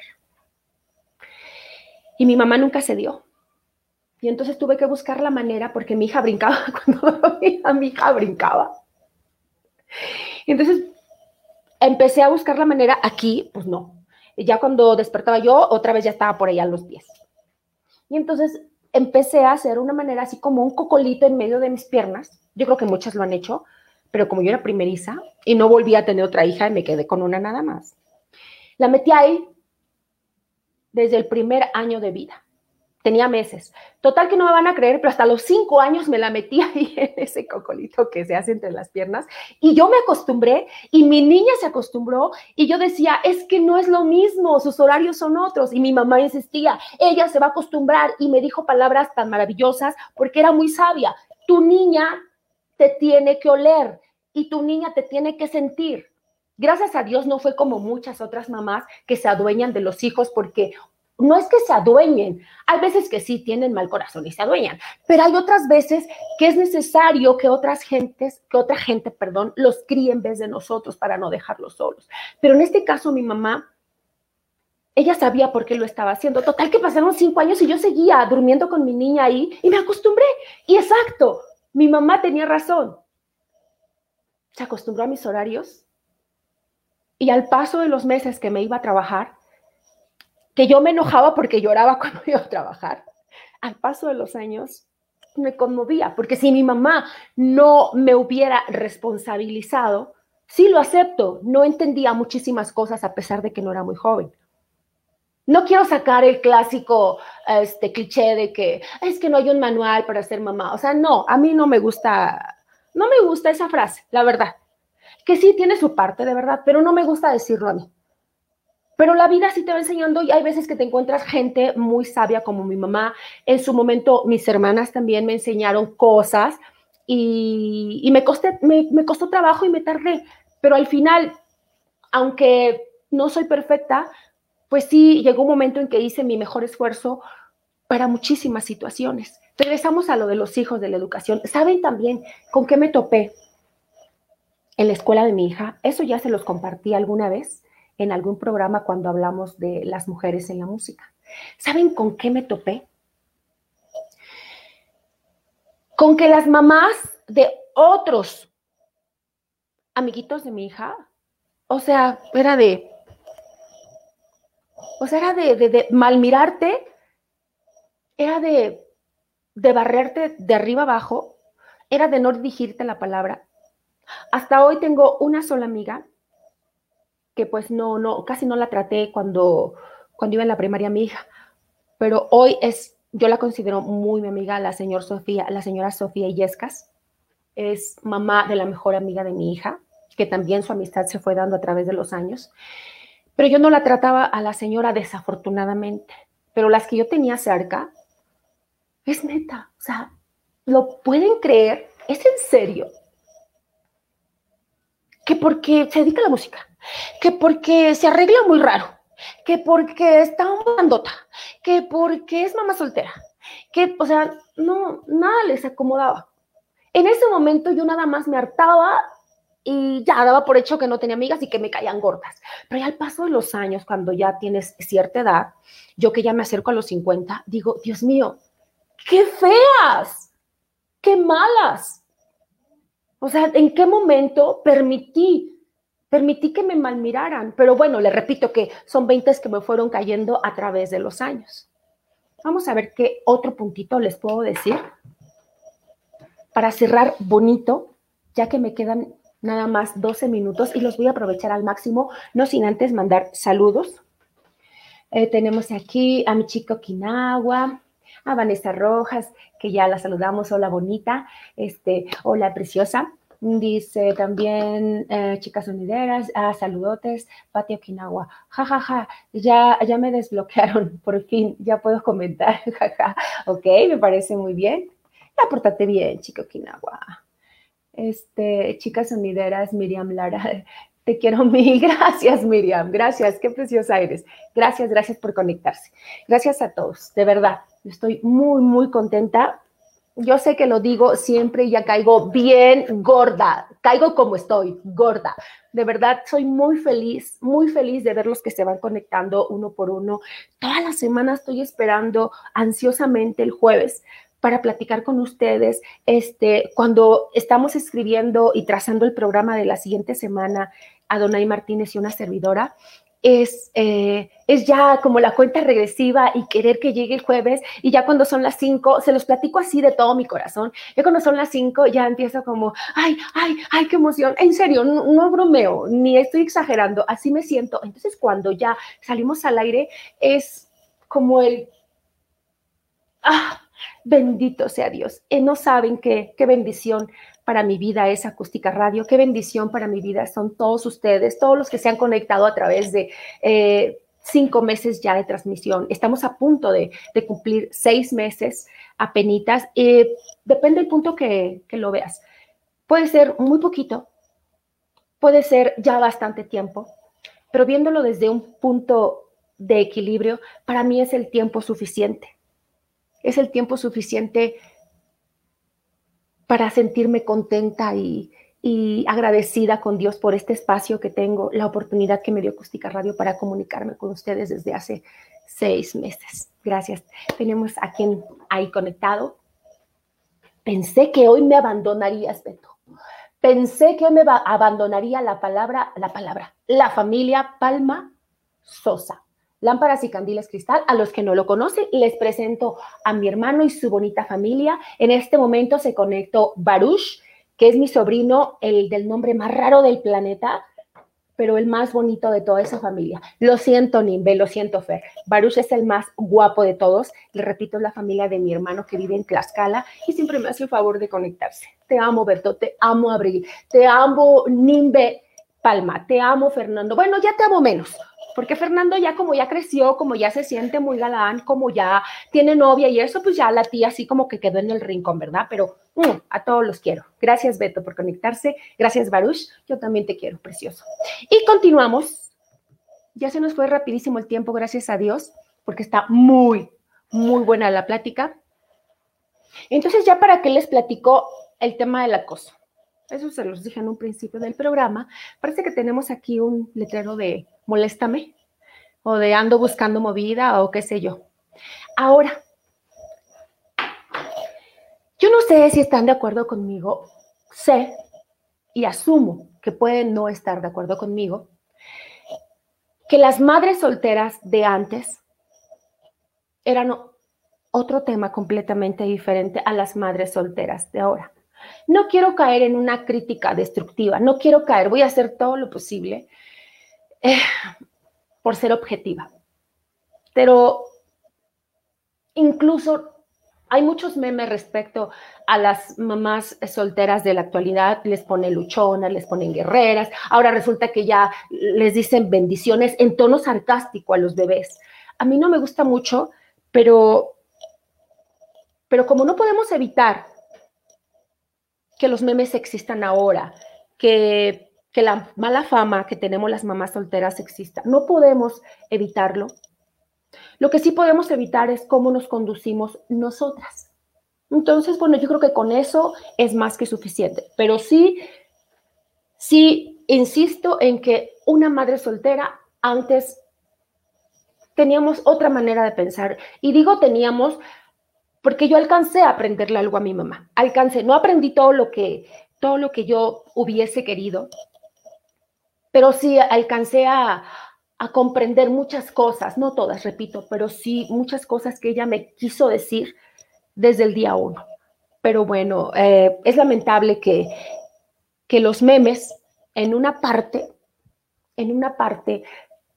Y mi mamá nunca se dio. Y entonces tuve que buscar la manera, porque mi hija brincaba, cuando dormía, mi hija brincaba. Y entonces empecé a buscar la manera, aquí, pues no. Y ya cuando despertaba yo, otra vez ya estaba por allá a los pies. Y entonces empecé a hacer una manera así como un cocolito en medio de mis piernas. Yo creo que muchas lo han hecho, pero como yo era primeriza y no volví a tener otra hija y me quedé con una nada más, la metí ahí desde el primer año de vida. Tenía meses. Total que no me van a creer, pero hasta los cinco años me la metí ahí en ese cocolito que se hace entre las piernas y yo me acostumbré y mi niña se acostumbró y yo decía, es que no es lo mismo, sus horarios son otros y mi mamá insistía, ella se va a acostumbrar y me dijo palabras tan maravillosas porque era muy sabia. Tu niña te tiene que oler y tu niña te tiene que sentir. Gracias a Dios no fue como muchas otras mamás que se adueñan de los hijos porque no es que se adueñen, hay veces que sí tienen mal corazón y se adueñan, pero hay otras veces que es necesario que otras gentes, que otra gente, perdón, los críe en vez de nosotros para no dejarlos solos. Pero en este caso mi mamá, ella sabía por qué lo estaba haciendo. Total que pasaron cinco años y yo seguía durmiendo con mi niña ahí y me acostumbré. Y exacto, mi mamá tenía razón. Se acostumbró a mis horarios y al paso de los meses que me iba a trabajar, que yo me enojaba porque lloraba cuando iba a trabajar. Al paso de los años, me conmovía, porque si mi mamá no me hubiera responsabilizado, sí lo acepto, no entendía muchísimas cosas a pesar de que no era muy joven. No quiero sacar el clásico este, cliché de que es que no hay un manual para ser mamá. O sea, no, a mí no me gusta, no me gusta esa frase, la verdad. Que sí tiene su parte, de verdad, pero no me gusta decirlo a mí. Pero la vida sí te va enseñando y hay veces que te encuentras gente muy sabia como mi mamá. En su momento, mis hermanas también me enseñaron cosas y, y me, costé, me, me costó trabajo y me tardé. Pero al final, aunque no soy perfecta, pues sí, llegó un momento en que hice mi mejor esfuerzo para muchísimas situaciones. Regresamos a lo de los hijos, de la educación. ¿Saben también con qué me topé en la escuela de mi hija? Eso ya se los compartí alguna vez en algún programa cuando hablamos de las mujeres en la música. ¿Saben con qué me topé? Con que las mamás de otros amiguitos de mi hija, o sea, era de... O sea, era de, de, de mal mirarte, era de, de barrerte de arriba abajo, era de no dirigirte la palabra. Hasta hoy tengo una sola amiga que pues no, no, casi no la traté cuando, cuando iba en la primaria mi hija, pero hoy es, yo la considero muy mi amiga, la, señor Sofía, la señora Sofía Illescas, es mamá de la mejor amiga de mi hija, que también su amistad se fue dando a través de los años. Pero yo no la trataba a la señora desafortunadamente. Pero las que yo tenía cerca, es neta. O sea, ¿lo pueden creer? ¿Es en serio? Que porque se dedica a la música, que porque se arregla muy raro, que porque está una bandota, que porque es mamá soltera, que, o sea, no, nada les acomodaba. En ese momento yo nada más me hartaba y ya daba por hecho que no tenía amigas y que me caían gordas. Pero ya al paso de los años, cuando ya tienes cierta edad, yo que ya me acerco a los cincuenta, digo, Dios mío, qué feas, qué malas. O sea, ¿en qué momento permití, permití que me malmiraran? Pero bueno, les repito que son veinte que me fueron cayendo a través de los años. Vamos a ver qué otro puntito les puedo decir para cerrar bonito, ya que me quedan nada más doce minutos y los voy a aprovechar al máximo, no sin antes mandar saludos. Eh, tenemos aquí a mi chica Okinawa, a Vanessa Rojas, que ya la saludamos, hola bonita, este, hola preciosa. Dice también, eh, chicas sonideras, ah, saludotes, Pati Okinawa, jajaja, ja, ja, ya, ya me desbloquearon, por fin, ya puedo comentar, jaja, ja. Ok, me parece muy bien. Ya pórtate bien, chica Okinawa. Este, chicas sonideras, Miriam Lara, te quiero mil, gracias Miriam, gracias, qué preciosa eres, gracias, gracias por conectarse, gracias a todos, de verdad, estoy muy, muy contenta, yo sé que lo digo siempre y ya caigo bien gorda, caigo como estoy, gorda, de verdad soy muy feliz, muy feliz de ver los que se van conectando uno por uno, toda la semana estoy esperando ansiosamente el jueves, para platicar con ustedes, este, cuando estamos escribiendo y trazando el programa de la siguiente semana, Adonai Martínez y una servidora, es, eh, es ya como la cuenta regresiva y querer que llegue el jueves, y ya cuando son las cinco, se los platico así de todo mi corazón, ya cuando son las cinco ya empiezo como, ay, ay, ay, qué emoción, en serio, no, no bromeo, ni estoy exagerando, así me siento. Entonces cuando ya salimos al aire, es como el, ah, bendito sea Dios. Eh, no saben qué, qué bendición para mi vida es Acústica Radio, qué bendición para mi vida son todos ustedes, todos los que se han conectado a través de eh, cinco meses ya de transmisión. Estamos a punto de, de cumplir seis meses apenitas. Eh, depende del punto que, que lo veas. Puede ser muy poquito, puede ser ya bastante tiempo, pero viéndolo desde un punto de equilibrio, para mí es el tiempo suficiente. Es el tiempo suficiente para sentirme contenta y, y agradecida con Dios por este espacio que tengo, la oportunidad que me dio Acústica Radio para comunicarme con ustedes desde hace seis meses. Gracias. Tenemos a quien ahí conectado. Pensé que hoy me abandonarías, Beto. Pensé que hoy me abandonaría la palabra, la palabra, la familia Palma Sosa. Lámparas y Candiles Cristal. A los que no lo conocen, les presento a mi hermano y su bonita familia. En este momento se conectó Baruch, que es mi sobrino, el del nombre más raro del planeta, pero el más bonito de toda esa familia. Lo siento, Nimbe, lo siento, Fer. Baruch es el más guapo de todos. Le repito, es la familia de mi hermano que vive en Tlaxcala y siempre me hace el favor de conectarse. Te amo, Berto, te amo, Abril, te amo, Nimbe Palma, te amo, Fernando. Bueno, ya te amo menos, porque Fernando ya como ya creció, como ya se siente muy galán, como ya tiene novia y eso, pues ya la tía así como que quedó en el rincón, ¿verdad? Pero mm, a todos los quiero. Gracias, Beto, por conectarse. Gracias, Baruch. Yo también te quiero, precioso. Y continuamos. Ya se nos fue rapidísimo el tiempo, gracias a Dios, porque está muy, muy buena la plática. Entonces, ya para qué les platico el tema del acoso. Eso se los dije en un principio del programa. Parece que tenemos aquí un letrero de moléstame o de ando buscando movida o qué sé yo. Ahora, yo no sé si están de acuerdo conmigo. Sé y asumo que pueden no estar de acuerdo conmigo que las madres solteras de antes eran otro tema completamente diferente a las madres solteras de ahora. No quiero caer en una crítica destructiva, no quiero caer, voy a hacer todo lo posible eh, por ser objetiva. Pero incluso hay muchos memes respecto a las mamás solteras de la actualidad, les ponen luchonas, les ponen guerreras, ahora resulta que ya les dicen bendiciones en tono sarcástico a los bebés. A mí no me gusta mucho, pero, pero como no podemos evitar que los memes existan ahora, que, que la mala fama que tenemos las mamás solteras exista. No podemos evitarlo. Lo que sí podemos evitar es cómo nos conducimos nosotras. Entonces, bueno, yo creo que con eso es más que suficiente. Pero sí, sí insisto en que una madre soltera antes teníamos otra manera de pensar. Y digo teníamos porque yo alcancé a aprenderle algo a mi mamá. Alcancé, no aprendí todo lo que, todo lo que yo hubiese querido, pero sí alcancé a, a comprender muchas cosas, no todas, repito, pero sí muchas cosas que ella me quiso decir desde el día uno. Pero bueno, eh, es lamentable que, que los memes en una parte, en una parte,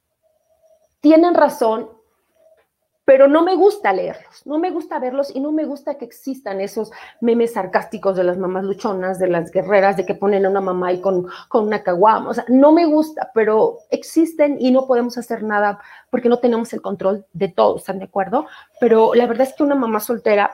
tienen razón, pero no me gusta leerlos, no me gusta verlos y no me gusta que existan esos memes sarcásticos de las mamás luchonas, de las guerreras, de que ponen a una mamá ahí con, con una caguama. O sea, no me gusta, pero existen y no podemos hacer nada porque no tenemos el control de todo, ¿están de acuerdo? Pero la verdad es que una mamá soltera,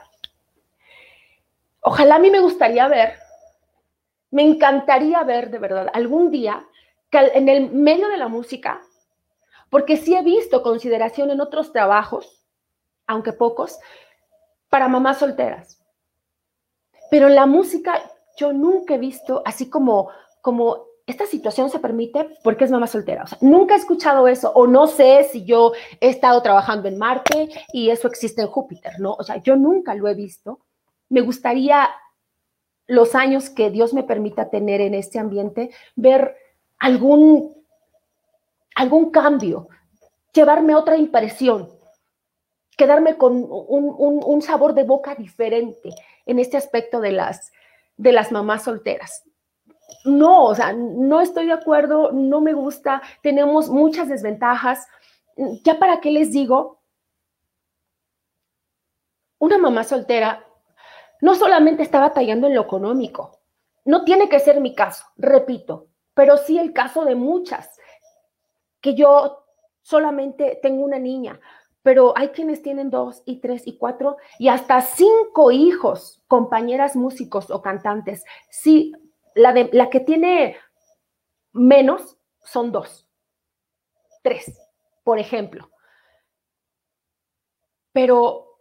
ojalá a mí me gustaría ver, me encantaría ver de verdad algún día que en el medio de la música, porque sí he visto consideración en otros trabajos, aunque pocos, para mamás solteras. Pero en la música yo nunca he visto así como, como esta situación se permite porque es mamá soltera. O sea, nunca he escuchado eso o no sé si yo he estado trabajando en Marte y eso existe en Júpiter, ¿no? O sea, yo nunca lo he visto. Me gustaría los años que Dios me permita tener en este ambiente, ver algún, algún cambio, llevarme otra impresión, quedarme con un, un, un sabor de boca diferente en este aspecto de las, de las mamás solteras. No, o sea, no estoy de acuerdo, no me gusta, tenemos muchas desventajas. ¿Ya para qué les digo? Una mamá soltera no solamente está batallando en lo económico, no tiene que ser mi caso, repito, pero sí el caso de muchas, que yo solamente tengo una niña, pero hay quienes tienen dos y tres y cuatro y hasta cinco hijos, compañeras músicos o cantantes. Sí, la, de, la que tiene menos son dos, tres, por ejemplo. Pero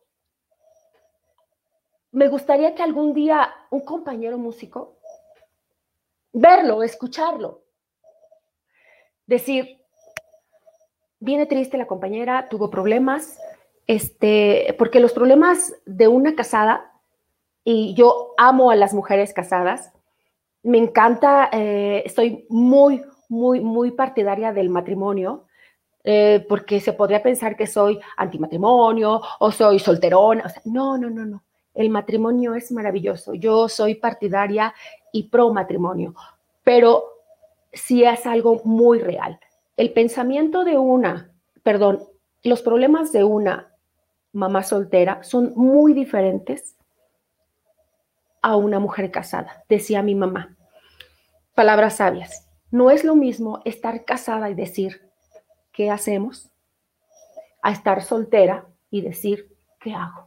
me gustaría que algún día un compañero músico, verlo, escucharlo, decir, viene triste la compañera, tuvo problemas, este, porque los problemas de una casada, y yo amo a las mujeres casadas, me encanta, eh, estoy muy, muy, muy partidaria del matrimonio, eh, porque se podría pensar que soy antimatrimonio o soy solterona. O sea, no, no, no, no. El matrimonio es maravilloso. Yo soy partidaria y pro matrimonio, pero sí es algo muy real. El pensamiento de una, perdón, los problemas de una mamá soltera son muy diferentes a una mujer casada, decía mi mamá. Palabras sabias. No es lo mismo estar casada y decir, ¿qué hacemos? A estar soltera y decir, ¿qué hago?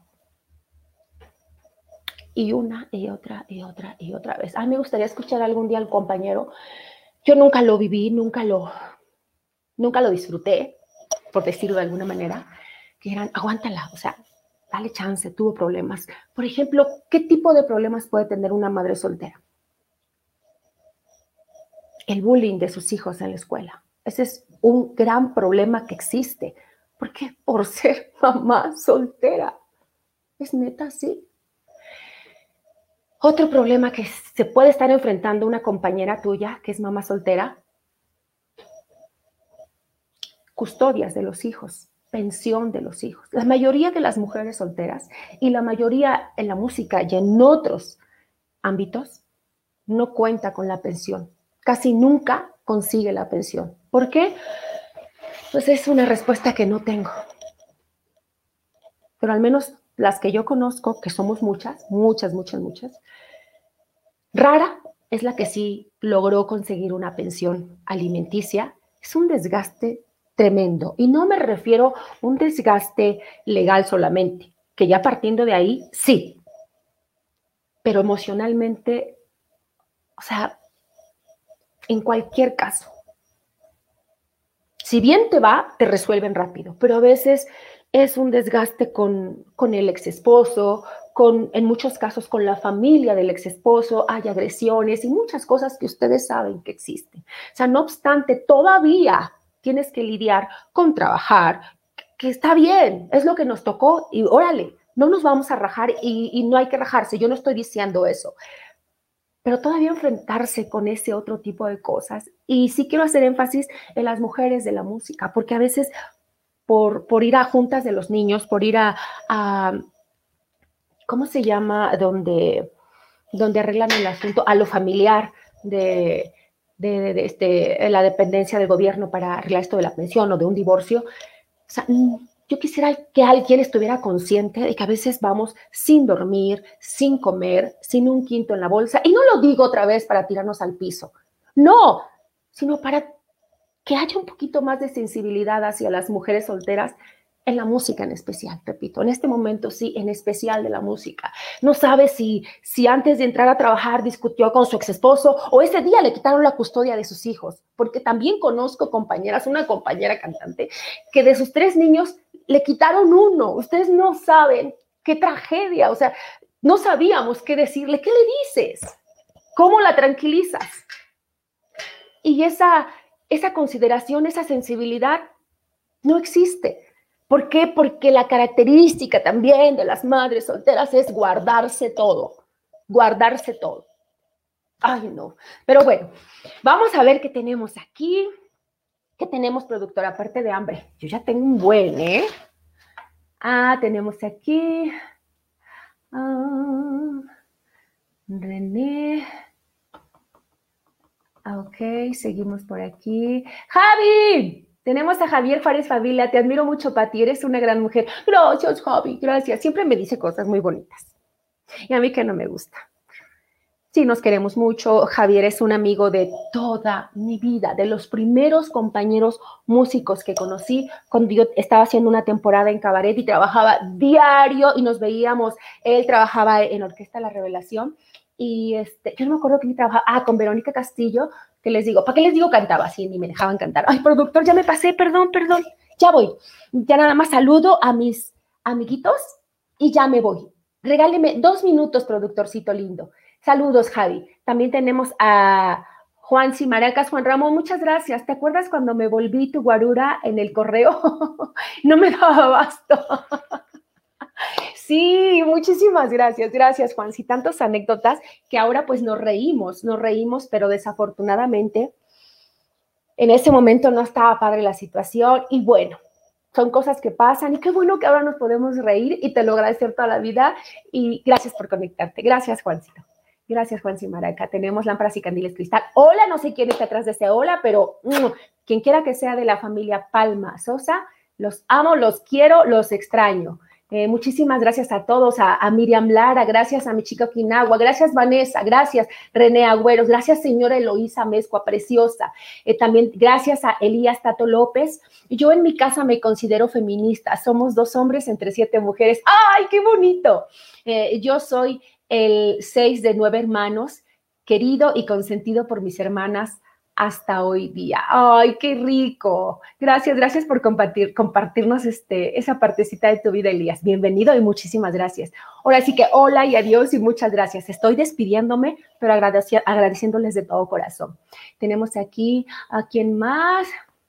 Y una y otra y otra y otra vez. A mí me gustaría escuchar algún día al compañero. Yo nunca lo viví, nunca lo, nunca lo disfruté, por decirlo de alguna manera, que eran, aguántala, o sea, dale chance, tuvo problemas. Por ejemplo, ¿qué tipo de problemas puede tener una madre soltera? El bullying de sus hijos en la escuela. Ese es un gran problema que existe. ¿Por qué? Por ser mamá soltera. ¿Es neta así? Otro problema que se puede estar enfrentando una compañera tuya, que es mamá soltera, custodias de los hijos, pensión de los hijos. La mayoría de las mujeres solteras y la mayoría en la música y en otros ámbitos no cuenta con la pensión. Casi nunca consigue la pensión. ¿Por qué? Pues es una respuesta que no tengo. Pero al menos las que yo conozco, que somos muchas, muchas, muchas, muchas, rara es la que sí logró conseguir una pensión alimenticia. Es un desgaste tremendo. Y no me refiero a un desgaste legal solamente, que ya partiendo de ahí, sí. Pero emocionalmente, o sea, en cualquier caso. Si bien te va, te resuelven rápido, pero a veces es un desgaste con, con el ex esposo, con, en muchos casos con la familia del ex esposo, hay agresiones y muchas cosas que ustedes saben que existen. O sea, no obstante, todavía tienes que lidiar con trabajar, que está bien, es lo que nos tocó y órale, no nos vamos a rajar y, y no hay que rajarse, yo no estoy diciendo eso. Pero todavía enfrentarse con ese otro tipo de cosas. Y sí quiero hacer énfasis en las mujeres de la música, porque a veces por, por ir a juntas de los niños, por ir a, a ¿cómo se llama? Donde, donde arreglan el asunto, a lo familiar de, de, de, de este, la dependencia del gobierno para arreglar esto de la pensión o de un divorcio. O sea, yo quisiera que alguien estuviera consciente de que a veces vamos sin dormir, sin comer, sin un quinto en la bolsa. Y no lo digo otra vez para tirarnos al piso. No, sino para que haya un poquito más de sensibilidad hacia las mujeres solteras en la música en especial, repito. En este momento sí, en especial de la música. No sabe si, si antes de entrar a trabajar discutió con su ex esposo o ese día le quitaron la custodia de sus hijos. Porque también conozco compañeras, una compañera cantante, que de sus tres niños le quitaron uno. Ustedes no saben qué tragedia. O sea, no sabíamos qué decirle. ¿Qué le dices? ¿Cómo la tranquilizas? Y esa, esa consideración, esa sensibilidad no existe. ¿Por qué? Porque la característica también de las madres solteras es guardarse todo. Guardarse todo. Ay, no. Pero bueno, vamos a ver qué tenemos aquí. ¿Qué tenemos, productora? Aparte de hambre. Yo ya tengo un buen, ¿eh? Ah, tenemos aquí. Ah, René. Ok, seguimos por aquí. ¡Javi! Tenemos a Javier Fares Favila. Te admiro mucho, Pati. Eres una gran mujer. Gracias, Javi. Gracias. Siempre me dice cosas muy bonitas. Y a mí que no me gusta. Sí, nos queremos mucho. Javier es un amigo de toda mi vida, de los primeros compañeros músicos que conocí cuando yo estaba haciendo una temporada en cabaret y trabajaba diario y nos veíamos. Él trabajaba en Orquesta La Revelación y este, yo no me acuerdo quién trabajaba. Ah, con Verónica Castillo, que les digo, ¿para qué les digo cantaba? Sí, ni me dejaban cantar. Ay, productor, ya me pasé, perdón, perdón. Ya voy. Ya nada más saludo a mis amiguitos y ya me voy. Regáleme dos minutos, productorcito lindo. Saludos, Javi. También tenemos a Juan Cimaracas. Juan Ramón, muchas gracias. ¿Te acuerdas cuando me volví tu guarura en el correo? No me daba abasto. Sí, muchísimas gracias. Gracias, Juan. Sí, tantas anécdotas que ahora pues nos reímos, nos reímos, pero desafortunadamente en ese momento no estaba padre la situación y bueno, son cosas que pasan y qué bueno que ahora nos podemos reír y te lo agradezco toda la vida y gracias por conectarte. Gracias, Juancito. Gracias, Juan Simaraca. Tenemos lámparas y candiles cristal. Hola, no sé quién está atrás de ese hola, pero mmm, quien quiera que sea de la familia Palma Sosa, los amo, los quiero, los extraño. Eh, muchísimas gracias a todos, a, a Miriam Lara, gracias a mi chica Okinawa, gracias Vanessa, gracias René Agüeros, gracias señora Eloísa Mezcua, preciosa. Eh, también gracias a Elías Tato López. Yo en mi casa me considero feminista, somos dos hombres entre siete mujeres. ¡Ay, qué bonito! Eh, yo soy el seis de nueve hermanos, querido y consentido por mis hermanas hasta hoy día. ¡Ay, qué rico! Gracias, gracias por compartir, compartirnos este, esa partecita de tu vida, Elías. Bienvenido y muchísimas gracias. Ahora sí que hola y adiós y muchas gracias. Estoy despidiéndome, pero agradeci- agradeciéndoles de todo corazón. Tenemos aquí a quién más.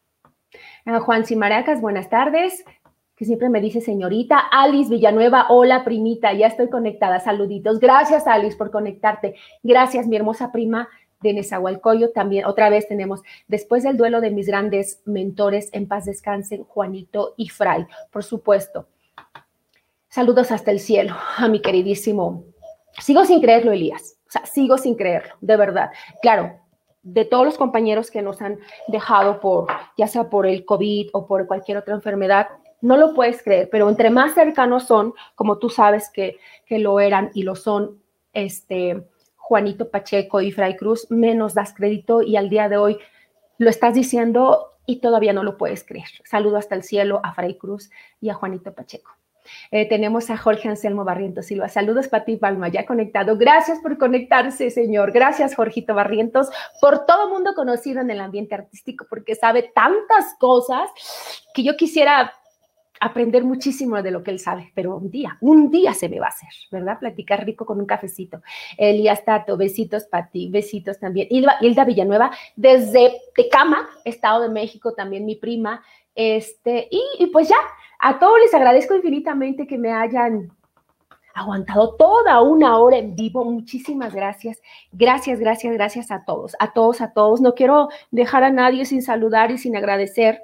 A Juan Simaracas, buenas tardes. Que siempre me dice señorita. Alice Villanueva, hola primita, ya estoy conectada, saluditos. Gracias, Alice, por conectarte. Gracias, mi hermosa prima de Nezahualcóyotl. También otra vez tenemos, después del duelo de mis grandes mentores, en paz descansen, Juanito y Fray, por supuesto. Saludos hasta el cielo a mi queridísimo. Sigo sin creerlo, Elías, o sea, sigo sin creerlo, de verdad. Claro, de todos los compañeros que nos han dejado por, ya sea por el COVID o por cualquier otra enfermedad, no lo puedes creer, pero entre más cercanos son, como tú sabes que, que lo eran y lo son, este, Juanito Pacheco y Fray Cruz, menos das crédito y al día de hoy lo estás diciendo y todavía no lo puedes creer. Saludo hasta el cielo a Fray Cruz y a Juanito Pacheco. Eh, tenemos a Jorge Anselmo Barrientos Silva. Saludos para ti, Palma, ya conectado. Gracias por conectarse, señor. Gracias, Jorgito Barrientos, por todo mundo conocido en el ambiente artístico, porque sabe tantas cosas que yo quisiera aprender muchísimo de lo que él sabe, pero un día, un día se me va a hacer, ¿verdad? Platicar rico con un cafecito. Elías Tato, besitos para ti, besitos también. Hilda, Hilda Villanueva, desde Tecama, Estado de México, también mi prima. Este, y, y pues ya, a todos les agradezco infinitamente que me hayan aguantado toda una hora en vivo. Muchísimas gracias. Gracias, gracias, gracias a todos, a todos, a todos. No quiero dejar a nadie sin saludar y sin agradecer.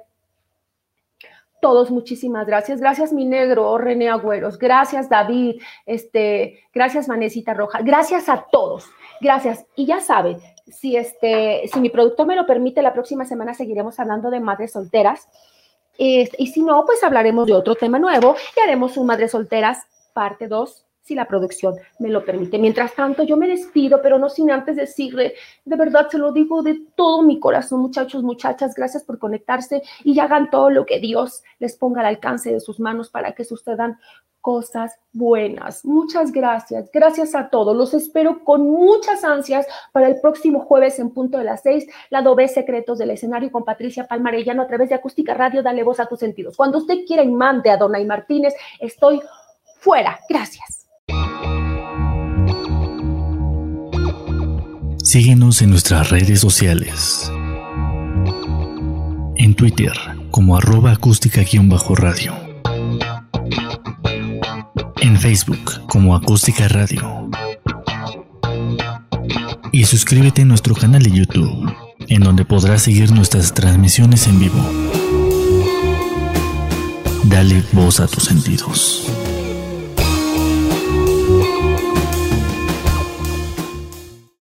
Todos, muchísimas gracias. Gracias, mi negro, René Agüeros. Gracias, David. Este, gracias, Vanesita Roja. Gracias a todos. Gracias. Y ya saben, si, este, si mi productor me lo permite, la próxima semana seguiremos hablando de madres solteras. Este, y si no, pues hablaremos de otro tema nuevo y haremos un Madres Solteras parte dos, si la producción me lo permite. Mientras tanto, yo me despido, pero no sin antes decirle, de verdad se lo digo de todo mi corazón, muchachos, muchachas, gracias por conectarse y hagan todo lo que Dios les ponga al alcance de sus manos para que sucedan cosas buenas. Muchas gracias. Gracias a todos. Los espero con muchas ansias para el próximo jueves en punto de las seis, lado B, Secretos del Escenario con Patricia Palma Arellano a través de Acústica Radio. Dale voz a tus sentidos. Cuando usted quiera y mande a Donay Martínez, estoy fuera. Gracias. Síguenos en nuestras redes sociales. En Twitter como arroba acústica-radio. En Facebook como Acústica Radio. Y suscríbete a nuestro canal de YouTube, en donde podrás seguir nuestras transmisiones en vivo. Dale voz a tus sentidos.